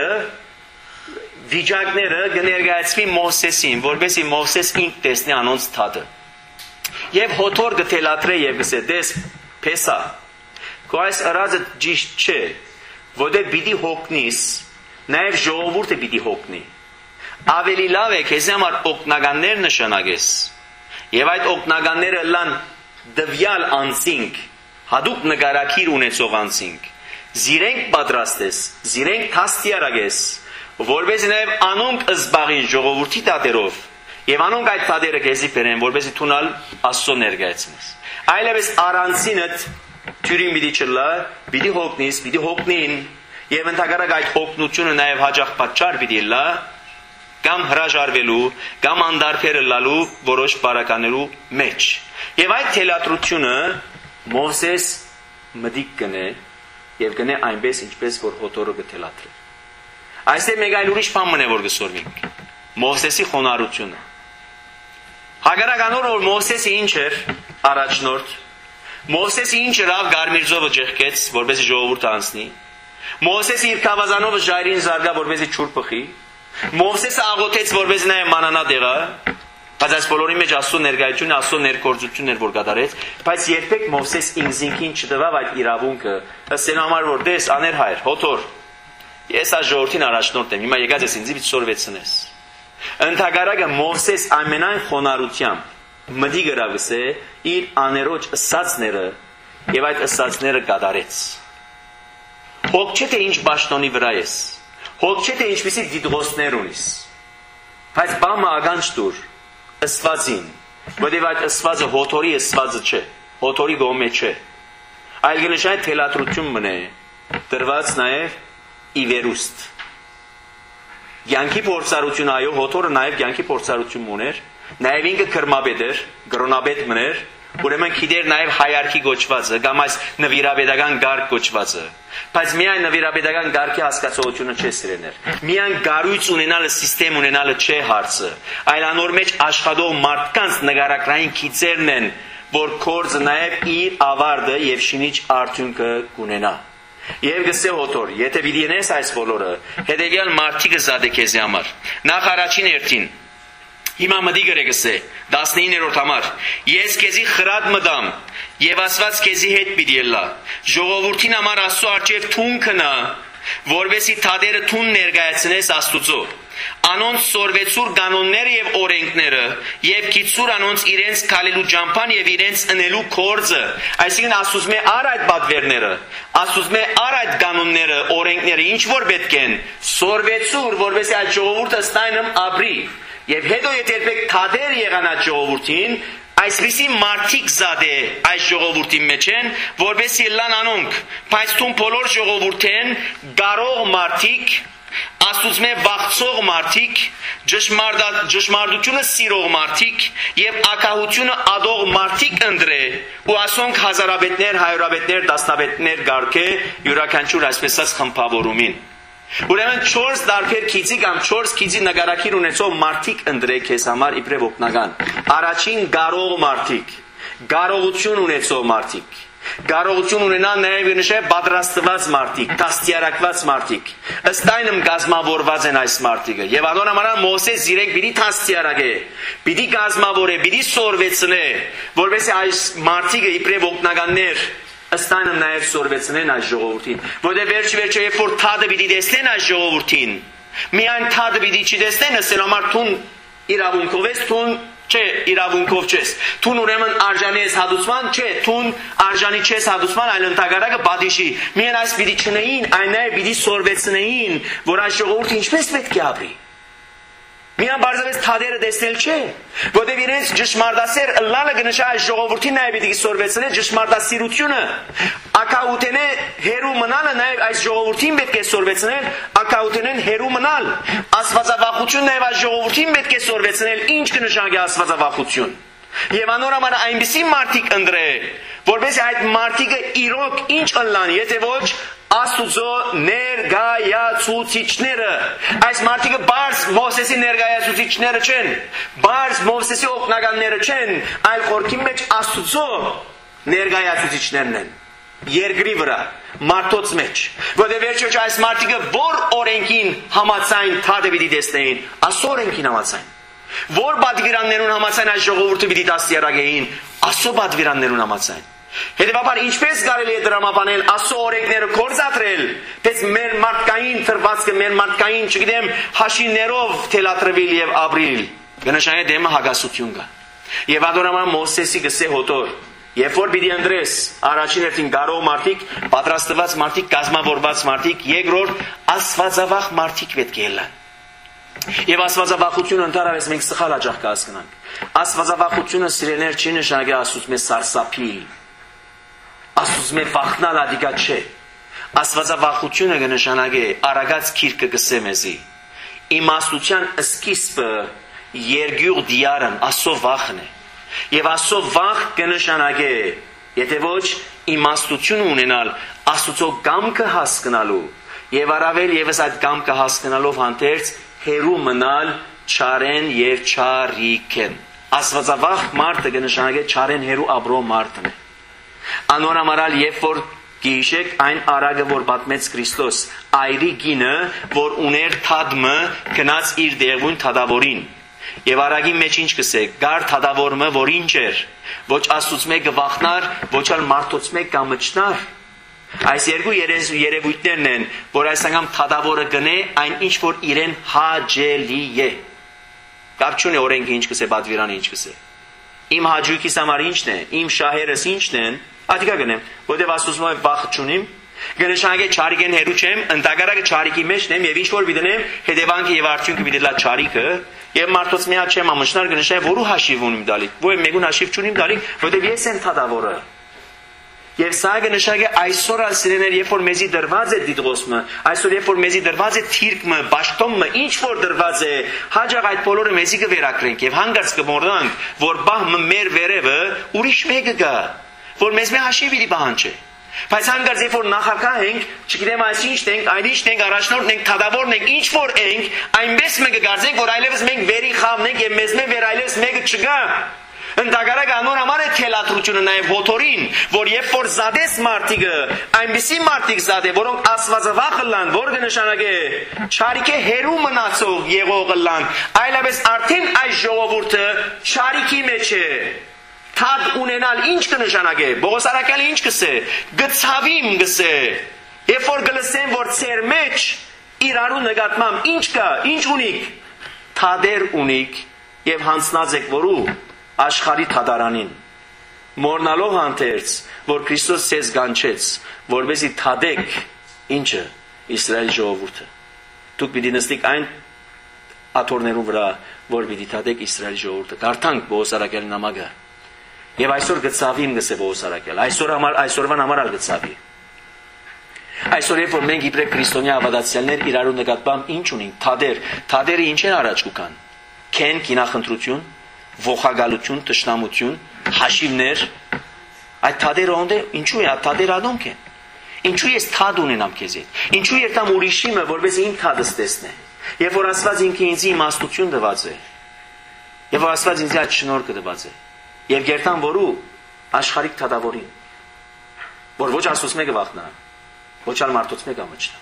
վիճակները կներկայացվի Մովսեսին, որովհետեւ Մովսես ինք տեսնի անոնց թադը։ Եվ հոթոր գթելադրե եւ գսե դես փեսա։ Քո այս արածը ճիշտ չէ, որտեղ պիտի հոգնիս, նաեւ ժողովուրդը պիտի հոգնի։ Ավելի լավ է քեզ համար օգնականներ նշանակես եւ այդ օգնականները լան դվյալ անցինք հadoop նկարակիր ունեցող անցինք զիրենք պատրաստես զիրենք թաստիարակես որովհետեւ նաեւ անոնք զբաղին ժողովրդի տատերով եւ անոնք այդ տատերը քեզի բերեն որովհետեւ թունալ Աստծո ներկայացնես այլևս առանցինդ թյուրին պիտի չլա պիտի հոգնիս պիտի հոգնին եւ ընդհանրակ այդ հոգնությունը նաեւ հաջող պատճառ պիտի լա կամ հրաժարվելու, կամ անդարբերը լալու որոշ բարականելու մեջ։ Եվ այդ թելադրությունը Մովսես մդիկ կնե եւ կնե այնպես ինչպես որ հոթորը գթելադրի։ Այստեղ մեկ այլ ուրիշ բան մնե որ գսորվենք։ Մովսեսի խոնարհությունը։ Հագարականոր որ Մովսեսը ինչ էր առաջնորդ։ Մովսեսը ինչ երավ գարմիրձովը ջեղկեց, որպեսզի ժողովուրդը անցնի։ Մովսեսը իր կավազանովը ժայրին զարգա, որպեսզի չուր պխի։ Մովսեսը աղոթեց որպես նաև մանանա դեղա, բայց այս բոլորի մեջ Աստծո ներկայությունը, Աստծո ներկործությունն էր որ կատարեց, բայց երբեք Մովսես ինքնին չտվավ այդ իրավունքը, ըստ համար որ դես աներ հայր, հոթոր։ Ես այս ժողովրդին առաջնորդ եմ, հիմա եկած ես ինձ սորվեցնես։ Ընդհակառակը Մովսես ամենայն խոնարհությամբ մդի գրավս է իր աներոջ ըսածները եւ այդ ըսածները կատարեց։ Հոգ չէ թե ինչ պաշտոնի վրա ես։ Հոգ չէ թե ինչպիսի դիդղոսներ ունիս, բայց բամը ագանջ դուր, ըսվածին, որտև այդ ըսվածը հոթորի ըսվածը չէ, հոթորի գոմե չէ, այլ գնշայ թելադրություն մնե, դրված նաև իվերուստ։ Յանքի փորձառություն այո, հոթորը նաև յանքի փորձառություն ուներ, նաև ինքը կրմաբեդ էր, գրոնաբեդ մներ, Ուրեմն գիտեր նաև հայարքի գոչվածը կամ այս նվիրաբեդական գարկ գոչվածը։ Բայց միայն նվիրաբեդական գարքի հասկացողությունը չէ սիրելիներ։ Միայն գարույց ունենալը, սիստեմ ունենալը չէ հարցը, այլ անոր մեջ աշխատող մարդկանց նկարագրային գիծերն են, որ կորձը նաև իր ավարտը եւ շինիչ արդյունքը կունենա։ Եվ գսե հոտոր, եթե վիդիենես այս բոլորը, հետևյալ մարդիկը զադե քեզի համար։ Նախ առաջին երթին Հիմա մտի գրեգսե 19-րդ համար ես քեզի խրատ մտամ եւ Աստված քեզի հետ պիտի ելա ժողովրդին համար Աստծո արչեւ թուն քնա որովհետեւ թադերը թուն ներկայացնես Աստուծո անոնց սորվեցուր կանոնները եւ օրենքները եւ գիծուր անոնց իրենց քալելու ջամփան եւ իրենց ընելու կորձը այսինքն Աստուծո առ այդ բادվերները Աստուծո առ այդ կանոնները օրենքները ինչ որ պետք են սորվեցուր որովհետեւ այդ ժողովուրդը ստայնմ ապրի Եվ հետո եթե երբեք թադեր եղան այդ ժողովրդին, այսպիսի մարդիկ զադե այս ժողովրդի մեջ են, որպես ելան անոնք, բայց թուն բոլոր ժողովուրդեն գարող մարդիկ, Աստուծո վախցող մարդիկ, ճշմարտությունը սիրող մարդիկ եւ ակահությունը ադող մարդիկ ընդրե, ու ասոնք հազարաբետներ, հայրաբետներ, դասնաբետներ գարքե յուրաքանչյուր այսպես ասած խմբավորումին Ուրեմն 4 տարբեր քիծի կամ 4 քիծի նկարակիր ունեցող մարդիկ ընդրեք քեզ համար իբրև օգնական։ Առաջին գարող մարդիկ, գարողություն ունեցող մարդիկ, գարողություն ունենան նաև նշե պատրաստված մարդիկ, տաստիարակված մարդիկ։ Ըստ այնմ գազմավորված են այս մարդիկը։ Եվ անոր համար Մովսես իրենք պիտի տաստիարակե, պիտի գազմավորե, պիտի սորվեցնե, որովհետեւ այս մարդիկը իբրև օգնականներ ըստ այնմ նաև սորվեցնեն այս ժողովրդին, որտեղ վերջ-վերջը երբ որ թադը պիտի տեսնեն այս ժողովրդին, միայն թադը պիտի չտեսնեն, ասել համար թուն իրավունքով ես, թուն չէ իրավունքով չես, թուն ուրեմն արժանի ես հադուցման, չէ, թուն արժանի չես հադուցման, այլ ընդհակառակը պատիժի, միայն այս պիտի չնեին, այն նաև պիտի սորվեցնեին, որ այս ժողովուրդը ինչպես պետք է ապրի։ Միան բարձրապես թադերը տեսնել չէ, որտեղ իրենց ճշմարտասեր ըլլալը գնշա այս ժողովրդին նաև պիտի սորվեցնել ճշմարտասիրությունը, ակաուտենե հերու մնալը նաև այս ժողովրդին պետք է սորվեցնել, ակաուտենեն հերու մնալ, աստվածավախություն նաև այս ժողովրդին պետք է սորվեցնել, ինչ կնշանակի աստվածավախություն։ Եվ անոր համար այնպիսի մարդիկ ընդրե, որպես այդ մարդիկը իրոք ինչ ըլլան, եթե ոչ Աստուծո ներկայացուցիչները այս մարդիկը բարձ Մովսեսի ներկայացուցիչները չեն բարձ Մովսեսի օգնականները չեն այլ խորքի մեջ Աստուծո ներկայացուցիչներն են երկրի վրա մարդոց մեջ որտեղ վերջոջ այս մարդիկը որ օրենքին համաձայն թադը պիտի տեսնեին Աստծո օրենքին համաձայն որ բադվիրաններուն համաձայն այս ժողովուրդը պիտի դաստիարակեին Աստծո բադվիրաններուն համաձայն Հետևաբար ինչպես կարելի է դրամապանել Աստծո օրենքները կործատրել, բայց մեր մարդկային թրվածքը, մեր մարդկային, չգիտեմ, հաշիվներով թելատրվել եւ ապրիլ։ Գնաշանի դեմը հագասություն կա։ Եվ ադորաման Մովսեսի գսե հոտոր, երբ որ պիտի ընտրես առաջին հերթին գարող մարդիկ, պատրաստված մարդիկ, կազմավորված մարդիկ, երկրորդ աստվածավախ մարդիկ պետք է ելան։ Եվ աստվածավախությունը ընդհանրապես մենք սխալ հաճախ կհասկանանք։ Աստվածավախությունը սիրելիներ չի նշանակի Աստծո մեզ սարսափիլ Աստուծո մեր վախնալ ադիկա չէ։ Աստվածավախությունը կնշանակի արագած քիրքը կսե մեզի։ Իմաստության սկիզբը երգյուղ դիարն Աստծո վախն է։ Եվ Աստծո վախ կնշանակի, եթե ոչ իմաստություն ունենալ Աստծո կամքը հասկանալու եւ առավել եւս այդ կամքը հասկանալով հանդերձ հերու մնալ չարեն եւ չարիքեն։ Աստվածավախ մարդը կնշանակի չարեն հերու ապրող մարդն է։ Անոր ամարալ երբ որ գիշեք այն արագը որ պատմեց Քրիստոս այրի գինը որ ուներ թադմը գնաց իր դեղուն թադավորին եւ արագի մեջ ինչ կսե գար թադավորը որ ինչ էր ոչ Աստծո գվախնար ոչ ալ մարդոց կամճնար այս երկու երևույթներն են որ այս անգամ թադավորը գնե այն ինչ որ իրեն հաջելի է կապ չունի օրենքը ինչ կսե բադվիրանը ինչ կսե իմ հաջույքիս համար ինչն է իմ շահերս ինչն են Ադիկա գնեմ, որտեվ Աստծո վախ չունիմ, գնշանգե չարիքեն հերու չեմ, ընդհակառակը չարիքի մեջն եմ եւ ինչ որ պիտենեմ, հետևանքը եւ արդյունքը պիտի լա չարիքը, եւ մարդոց մի հատ չեմ ամշնար գնշայ որու հաշիվ ունիմ դալիք, որ մեկուն հաշիվ չունիմ դալիք, որտեվ ես եմ թադավորը։ Եվ սա կնշանակի այսօր ասիրեներ, երբ որ մեզի դրված է դիտողոսմը, այսօր երբ որ մեզի դրված է թիրքմը, բաշտոմը, ինչ որ դրված է, հաջող այդ բոլորը մեզի կվերակրենք եւ հանգարց կմոռանանք, որ բահը մեր վերևը ուրիշ մեկը կա, որ մեզ մի հաշիվ իրի պահանջի։ Բայց հանգարց երբ որ նախակահ ենք, չգիտեմ այսինչ ենք, այնինչ ենք, առաջնորդ ենք, թադավոր ենք, ինչ որ ենք, այնպես մենք կգարձենք, որ այլևս մենք վերի խավն ենք եւ մեզ մեր այլևս մեկը չկա։ Ընդհակառակ անոր համար է թելադրությունը նաև հոթորին, որ երբ որ զադես մարդիկը, այնպիսի մարդիկ զադե, որոնք աստվածավախ լան, որ կնշանակե չարիքի հերու մնացող եղող լան, այլապես արդեն այս ժողովուրդը չարիքի մեջ է։ Թադ ունենալ ինչ կնշանակե, Պողոս առաքյալը ինչ կսե, գցավիմ կսե, երբ որ գլսեն, որ ծեր մեջ իրարու նկատմամբ ինչ կա, ինչ ունիք, թադեր ունիք եւ հանցնած եք որու աշխարհի թադարանին, մորնալով հանդերձ, որ Քրիստոս ցեզ գանչեց, որպեսզի թադեք ինչը Իսրայել ժողովուրդը։ Դուք պիտի նստեք այն աթոռներու վրա, որ պիտի թադեք Իսրայել ժողովուրդը։ Կարդանք Պողոս առաքյալի նամակը։ Եվ այսօր գծավիմ գսե Պողոս առաքյալ, այսօրվան համար ալ գծավի։ Այսօր երբ որ մենք իբրև քրիստոնյա հավատացյալներ իրարու նկատմամբ ինչ ունենք, թադերը ինչ են առաջ կուքան։ Քեն կինախնդրություն, ողագալություն, տշնամություն, հաշիվներ, այդ թադերը ոնդ է, ինչու է, այդ թադերը ադոնք են։ Ինչու ես թադ ունենամ քեզ հետ։ Ինչու երթամ ուրիշիմը, որպես իմ թադս տեսնե։ Երբ որ Աստված ինքը ինձ իմաստություն տված է։ Երբ որ Աստված ինձ այդ շնորհքը տված է։ Եվ երթամ որու աշխարհիկ թադավորին, որ ոչ Աստծուց մեկը վախնա, ոչ ալ մարդուց մեկը ամճնա։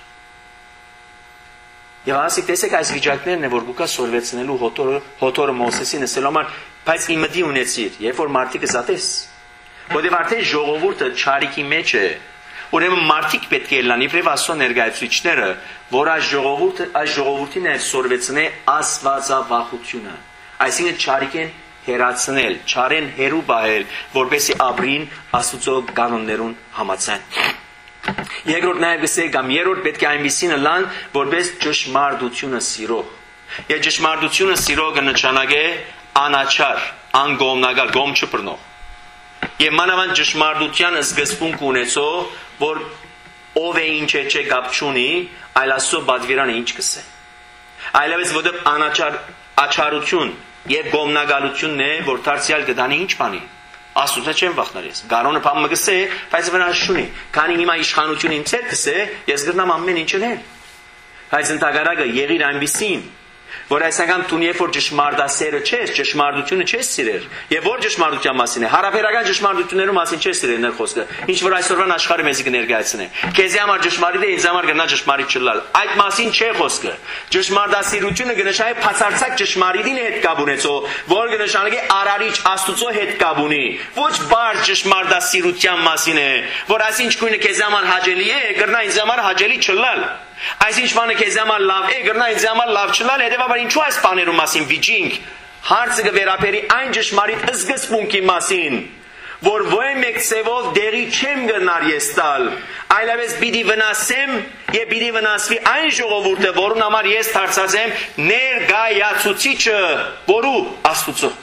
Եվ ասիկ տեսեք այս վիճակներն է, որ գուկա սորվեցնելու հոթորը Մովսեսին ասելու համար, բայց իմդի ունեցիր, երբ որ մարդիկը զատես, որտեղ արդեն ժողովուրդը չարիքի մեջ է, ուրեմն մարդիկ պետք է լան, իբրև Աստծո ներկայացուցիչները, որ այս ժողովրդին է սորվեցնե աստվածավախությունը, այսինքն չարիք են հերացնել, չարեն հերու բահել, որպեսզի ապրին Աստծո կանոններուն համաձայն։ Երկրորդ նաև գսել կամ երրորդ պետք է այնպիսին լան, որպես ճշմարտությունը սիրող։ Եվ ճշմարտությունը սիրող կնշանակե անաչար, անգոմնագար, գոմ չբռնող։ Եվ մանավանդ ճշմարտության սկզբունք ունեցող, որ ով է ինչ է չէ կապ չունի, այլ Աստծո բادرանը ինչ կսե։ Այլևս որտեղ անաչարություն եւ գոմնագալությունն է, որ դարձյալ կդանի ինչ բանի։ Աստուծո չեմ վախնար ես։ Գարոնը բամը գսե, բայց վնաս չունի։ Քանի հիմա իշխանությունը իմ ցերկս է, ես գրնամ ամեն ինչ անել։ Բայց ընդհակառակը եղիր այնպիսին, որ այս անգամ դու երբ որ ճշմարտասերը չես, ճշմարտությունը չես սիրեր, եւ որ ճշմարտության մասին է, հարաբերական ճշմարտություններու մասին չես սիրեր ներ խոսքը, ինչ որ այսօրվան աշխարհը մեզի կներկայացնե։ Քեզի համար ճշմարիտ է, ինձ համար գնա ճշմարիտ չլալ։ Այդ մասին չէ խոսքը։ Ճշմարտասիրությունը կնշանակի բացարձակ ճշմարիտին հետ կապ ունեցող, որ կնշանակի արարիչ Աստուծո հետ կապ ունի։ Ոչ բար ճշմարտասիրության մասին է, որ այսինչ քույնը քեզ համար հաճելի է, կրնա ինձ համար հաճելի չլալ։ Այսինչ բանը քեզ համար լավ է, գրնա ինձ համար լավ չլալ, հետևաբար ինչու այս բաներու մասին վիճինք։ Հարցը կվերապերի այն ճշմարիտ սկզբունքի մասին, որ ոյ մեկ ծևով դերի չեմ գնար ես տալ, այլևս պիտի վնասեմ եւ պիտի վնասվի այն ժողովուրդը, որուն համար ես դարձած եմ ներկայացուցիչը, որու Աստուծո։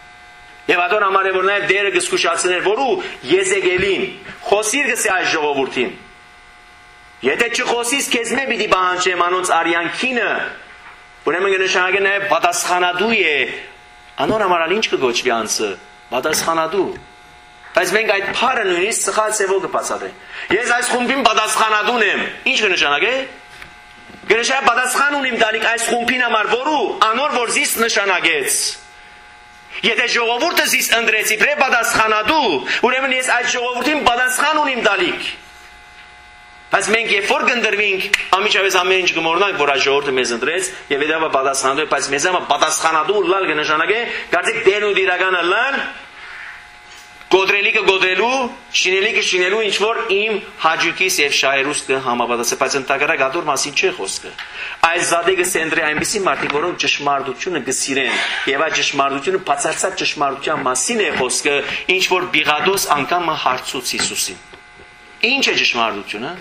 Եվ ադոն համար է որ նաեւ դերը կսկուշացներ, որու Եզեկիելին, խոսիր գսե այս ժողովուրդին։ Եթե չխոսիս քեզ մե պիտի բանջեմ անոնց արյանքինը, ուրեմն կնշանակե նաև պատասխանատու է, անոր համար ինչ կգոչվի անձը, պատասխանատու։ Բայց մենք այդ փարը նույնիսկ սխալ ծևով կբացատրենք։ Ես այս խումբին պատասխանատուն եմ, ինչ կնշանակե։ Կնշանակե պատասխան ունիմ դալիք այս խումբին համար, որու անոր որ զիս նշանակեց։ Եթե ժողովուրդը զիս ընդրեց իբրև պատասխանատու, ուրեմն ես այս ժողովրդին պատասխան ունիմ դալիք։ Բայց մենք երբ որ գնդրվենք, ամիջավես ամեն ինչ կմոռանանք, որ այս ժողովուրդը մեզ ընտրեց, եւ հետո պատասխանատու է, բայց մեզ համար պատասխանատու լալ կնշանակե, կարծեք դեն ու դիրականը լալ, գոդրելիքը գոդրելու, շինելիքը շինելու, ինչ որ իմ հաջուկիս եւ շահերուս կհամապատասխանե, բայց ընդհակառակ ադոր մասին չէ խոսքը։ Այս զադեգը սենդրի այնպիսի մարդիկ, որոնք ճշմարտությունը գսիրեն, եւ այդ ճշմարտությունը բացարձակ ճշմարտության մասին է խոսքը, ինչ որ Բիղադոս անգամ հարցուց Հիսուսին։ Ինչ է ճշմարտությունը։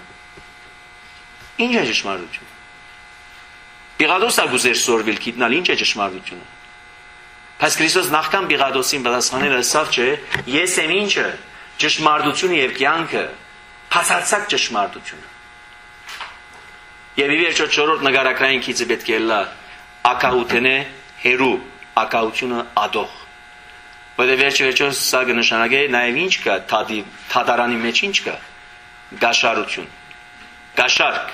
Ինչ է ճշմարտությունը։ Բիղադոսը գուզեր սորվել գիտնալ ինչ է ճշմարտությունը։ Բայց Քրիստոս նախքան Բիղադոսին պատասխանել ասավ չէ, ես եմ ինչը, ճշմարտությունը եւ կյանքը բացարձակ ճշմարտությունը։ Եվ ի վերջո չորրորդ նկարագրային քիծը պետք է լա ակահութենե հերու ակահությունը ադող։ Որտեղ վերջո սա կնշանակե նաև ինչ կա թադարանի մեջ ինչ կա գաշարություն, գաշարք։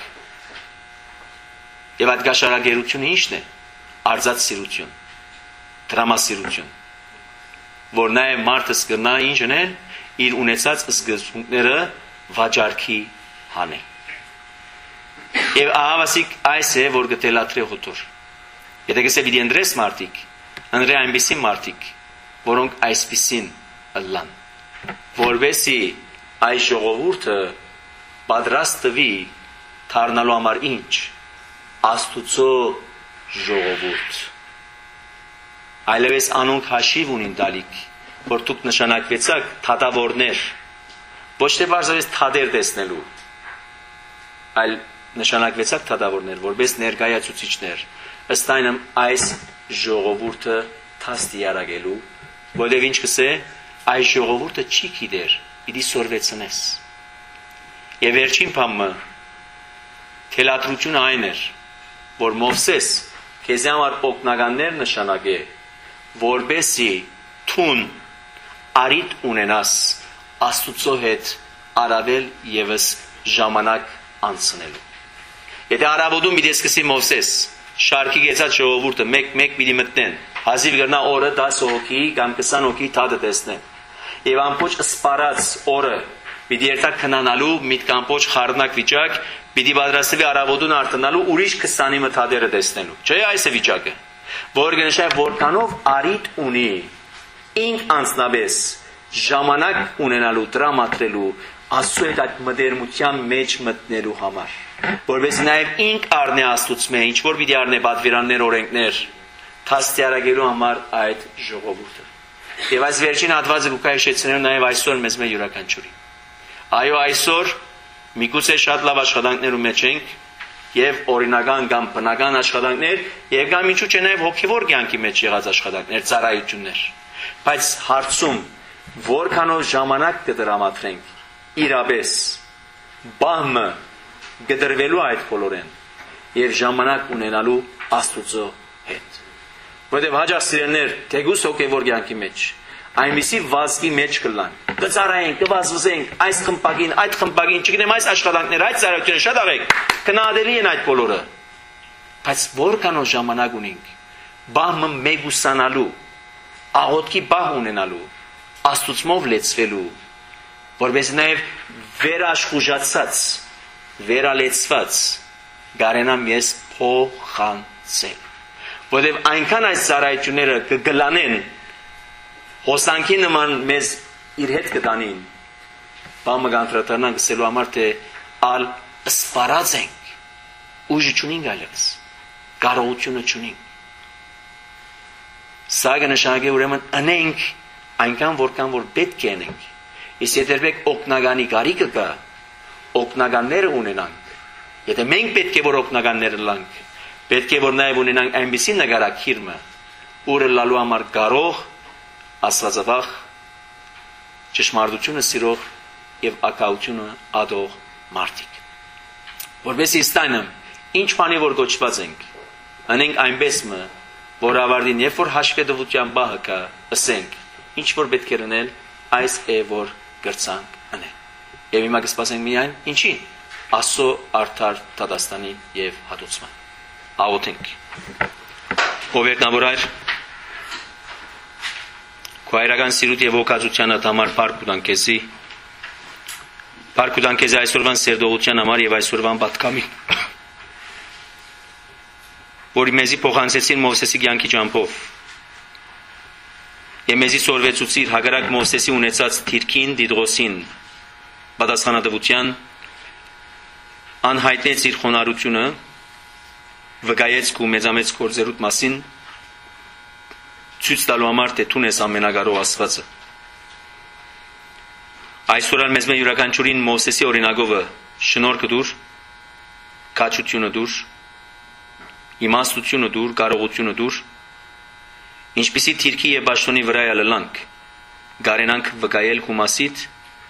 Եվ այդ գաշարագերությունը ինչն է արձած սիրություն, դրամասիրություն, որ նաև մարդը սկրնա ինչ անել իր ունեցած սկզբունքները վաճառքի հանե։ Եվ ահավասիկ այս է որ գտելատրե հոտոր։ Եթե գսե պիտի ընդրես մարդիկ, ընդրե այնպիսի մարդիկ, որոնք այսպիսին ըլլան, որովհետեւ այս ժողովուրդը պատրաստ տվի դառնալու համար ինչ Աստուծո ժողովուրդ։ Այլևս անոնք հաշիվ ունին տալիք, որ դուք նշանակվեցաք թադավորներ, ոչ թե բարձրապես թադեր տեսնելու, այլ նշանակվեցաք թադավորներ, որպես ներկայացուցիչներ, ըստ այնմ այս ժողովուրդը թաստի արագելու, որտեղ ինչ կսե, այս ժողովուրդը չի գիտեր, պիտի սորվեցնես։ Եվ վերջին բանը թելադրությունը այն էր, որ Մովսես քեզ համար օգնականներ նշանակե, որբեսի թուն արիտ ունենաս Աստուծո հետ առավել եւս ժամանակ անցնելու։ Եթե արաբոդում պիտի սկսի Մովսես շարքի գեցած ժողովուրդը մեկ պիտի մտնեն, հազիվ գրնա օրը 10 հոգի կամ 20 հոգի թադը տեսնեն։ Եվ ամբողջ սպարած օրը պիտի երթակ քնանալու միտք ամբողջ խառնակ վիճակ պիտի պատրաստվի արաբոդուն արտնալու ուրիշ 29 թադերը տեսնելու։ Չէ՞ այս է վիճակը, որ գնշա որքանով արիտ ունի ինք անձնապես ժամանակ ունենալու տրամադրելու Աստծո հետ այդ մտերմության մեջ մտնելու համար, որովհետեւ նաև ինք առնե Աստծո ինչ որ պիտի առնե պատվիրաններ օրենքներ թաստիարակելու համար այդ ժողովուրդը։ Եվ այս վերջին հատվածը գուկա հիշեցնելու նաև այսօր մեզ մեր յուրաքանչյուրի։ Այո, այսօր միգուցե շատ լավ աշխատանքներու մեջ ենք եւ օրինական կամ բնական աշխատանքներ եւ կամ ինչու՞ չէ նաեւ հոգեվոր կյանքի մեջ եղած աշխատանքներ, ծառայություններ, բայց հարցում որքանով ժամանակ կդրամատրենք իրապես բահմը գդրվելու այդ բոլորեն եւ ժամանակ ունենալու Աստուծո հետ։ Որտեւ հաջող սիրելներ թեգուս հոգեվոր կյանքի մեջ այնպիսի վազքի մեջ կլան, կծառայենք, կվազվզենք, այս խմբագին, այդ խմբագին, չգիտեմ այս աշխատանքները, այդ ծառայությունը շատ աղեք, կնահատելի են այդ բոլորը, բայց որքանով ժամանակ ունենք բահմը մեգուսանալու, աղոթքի բահ ունենալու, Աստուծմով լեցվելու, որպես նաև վերաշխուժացած, վերալեցված գարենամ ես փոխանցել, որտեղ այնքան այս ծառայությունները կգլանեն հոսանքի նման մեզ իր հետ կտանին, բամը կանտրատարնան գսելու համար, թե ալ սպարած ենք, ուժը չունենք այլևս, կարողությունը չունենք։ Սա կնշանակե ուրեմն ընենք այնքան որքան որ պետք է ընենք, իսկ եթե երբեք օգնականի կարիքը կա, օգնականները ունենանք, եթե մենք պետք է որ օգնականները լանք, պետք է որ նաև ունենանք այնպիսի նկարակիրմը, որը լալու համար կարող Աստվածավախ, ճշմարտությունը սիրող եւ ակաությունը ադող մարդիկ։ Որպես իստանամ, ինչ բանի որ գոչված ենք, անենք այնպես մը, որ ավարտին երբ որ հաշվետվության բահը կա, ասենք, ինչ որ պետք է անել, այս է որ գրցանք անել։ Եվ հիմա կսպասենք միայն ինչին, Աստծո արդար դատաստանի եւ հատուցման։ Աղոթենք։ Ովերտնավորայր Քո հայրական սիրուտ եւ ողջունության համար փառք ու դանքեզի։ Փառք ու դանքեզի այսօրվան սերդողության համար եւ այսօրվան պատկամի։ Որ մեզի փոխանցեցին Մովսեսի կյանքի ճամփով։ Եվ մեզի սորվեցուցիր հակառակ Մովսեսի ունեցած թիրքին, Դիդրոսին, պատասխանատվության, անհայտնեց իր խոնարհությունը, վկայեց քո մեծամեծ գործերուտ մասին, ցույց տալու համար թե դու ես ամենակարող Աստվածը։ Այսօր մեզ մեր յուրաքանչյուրին Մովսեսի օրինակովը շնորհքը դուր, քաջությունը դուր, իմաստությունը դուր, կարողությունը դուր, ինչպիսի թիրքի եւ բաշտոնի վրա ելանք, գարենանք վկայել քո մասիդ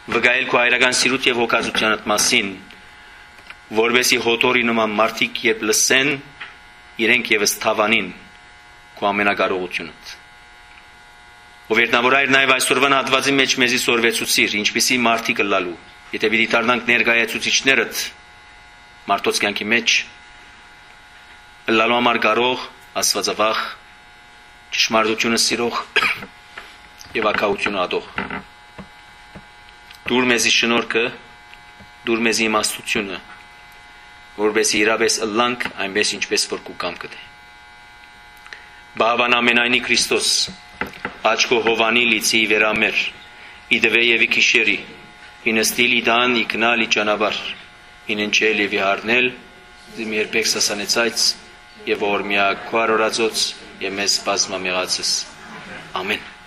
վկայել քո հայրական սիրուտ եւ հոգացությանդ մասին, որովհետեւ հոտորի նման մարդիկ երբ լսեն, իրենք եւս թավանին քո ամենակարողությունդ։ Ով երտնավորայր նաև այսօրվան հատվածի մեջ մեզի սորվեցուցիր, ինչպիսի մարդիկ ըլլալու, եթե պիտի դառնանք ներկայացուցիչներդ մարդոց կյանքի մեջ, ըլլալու համար կարող, աստվածավախ, ճշմարտությունը սիրող եւ ակաությունը ադող։ Դուր մեզի շնորհքը, դուր մեզի իմաստությունը, որովհետեւ իրապես ըլլանք այնպես ինչպես որ քու կամքդ է։ Բավան ամենայնի Քրիստոս աչքո հովանի լիցի վերամեր, իդվե եւ իքիշերի, ինստիլ իդան իքնալ իճանաբար, ինենչել եւ իհարնել, դիմ երբեք սասանեցայց եւ օրմիա քարորածոց եւ մեզ բազմամեղացս։ Ամեն։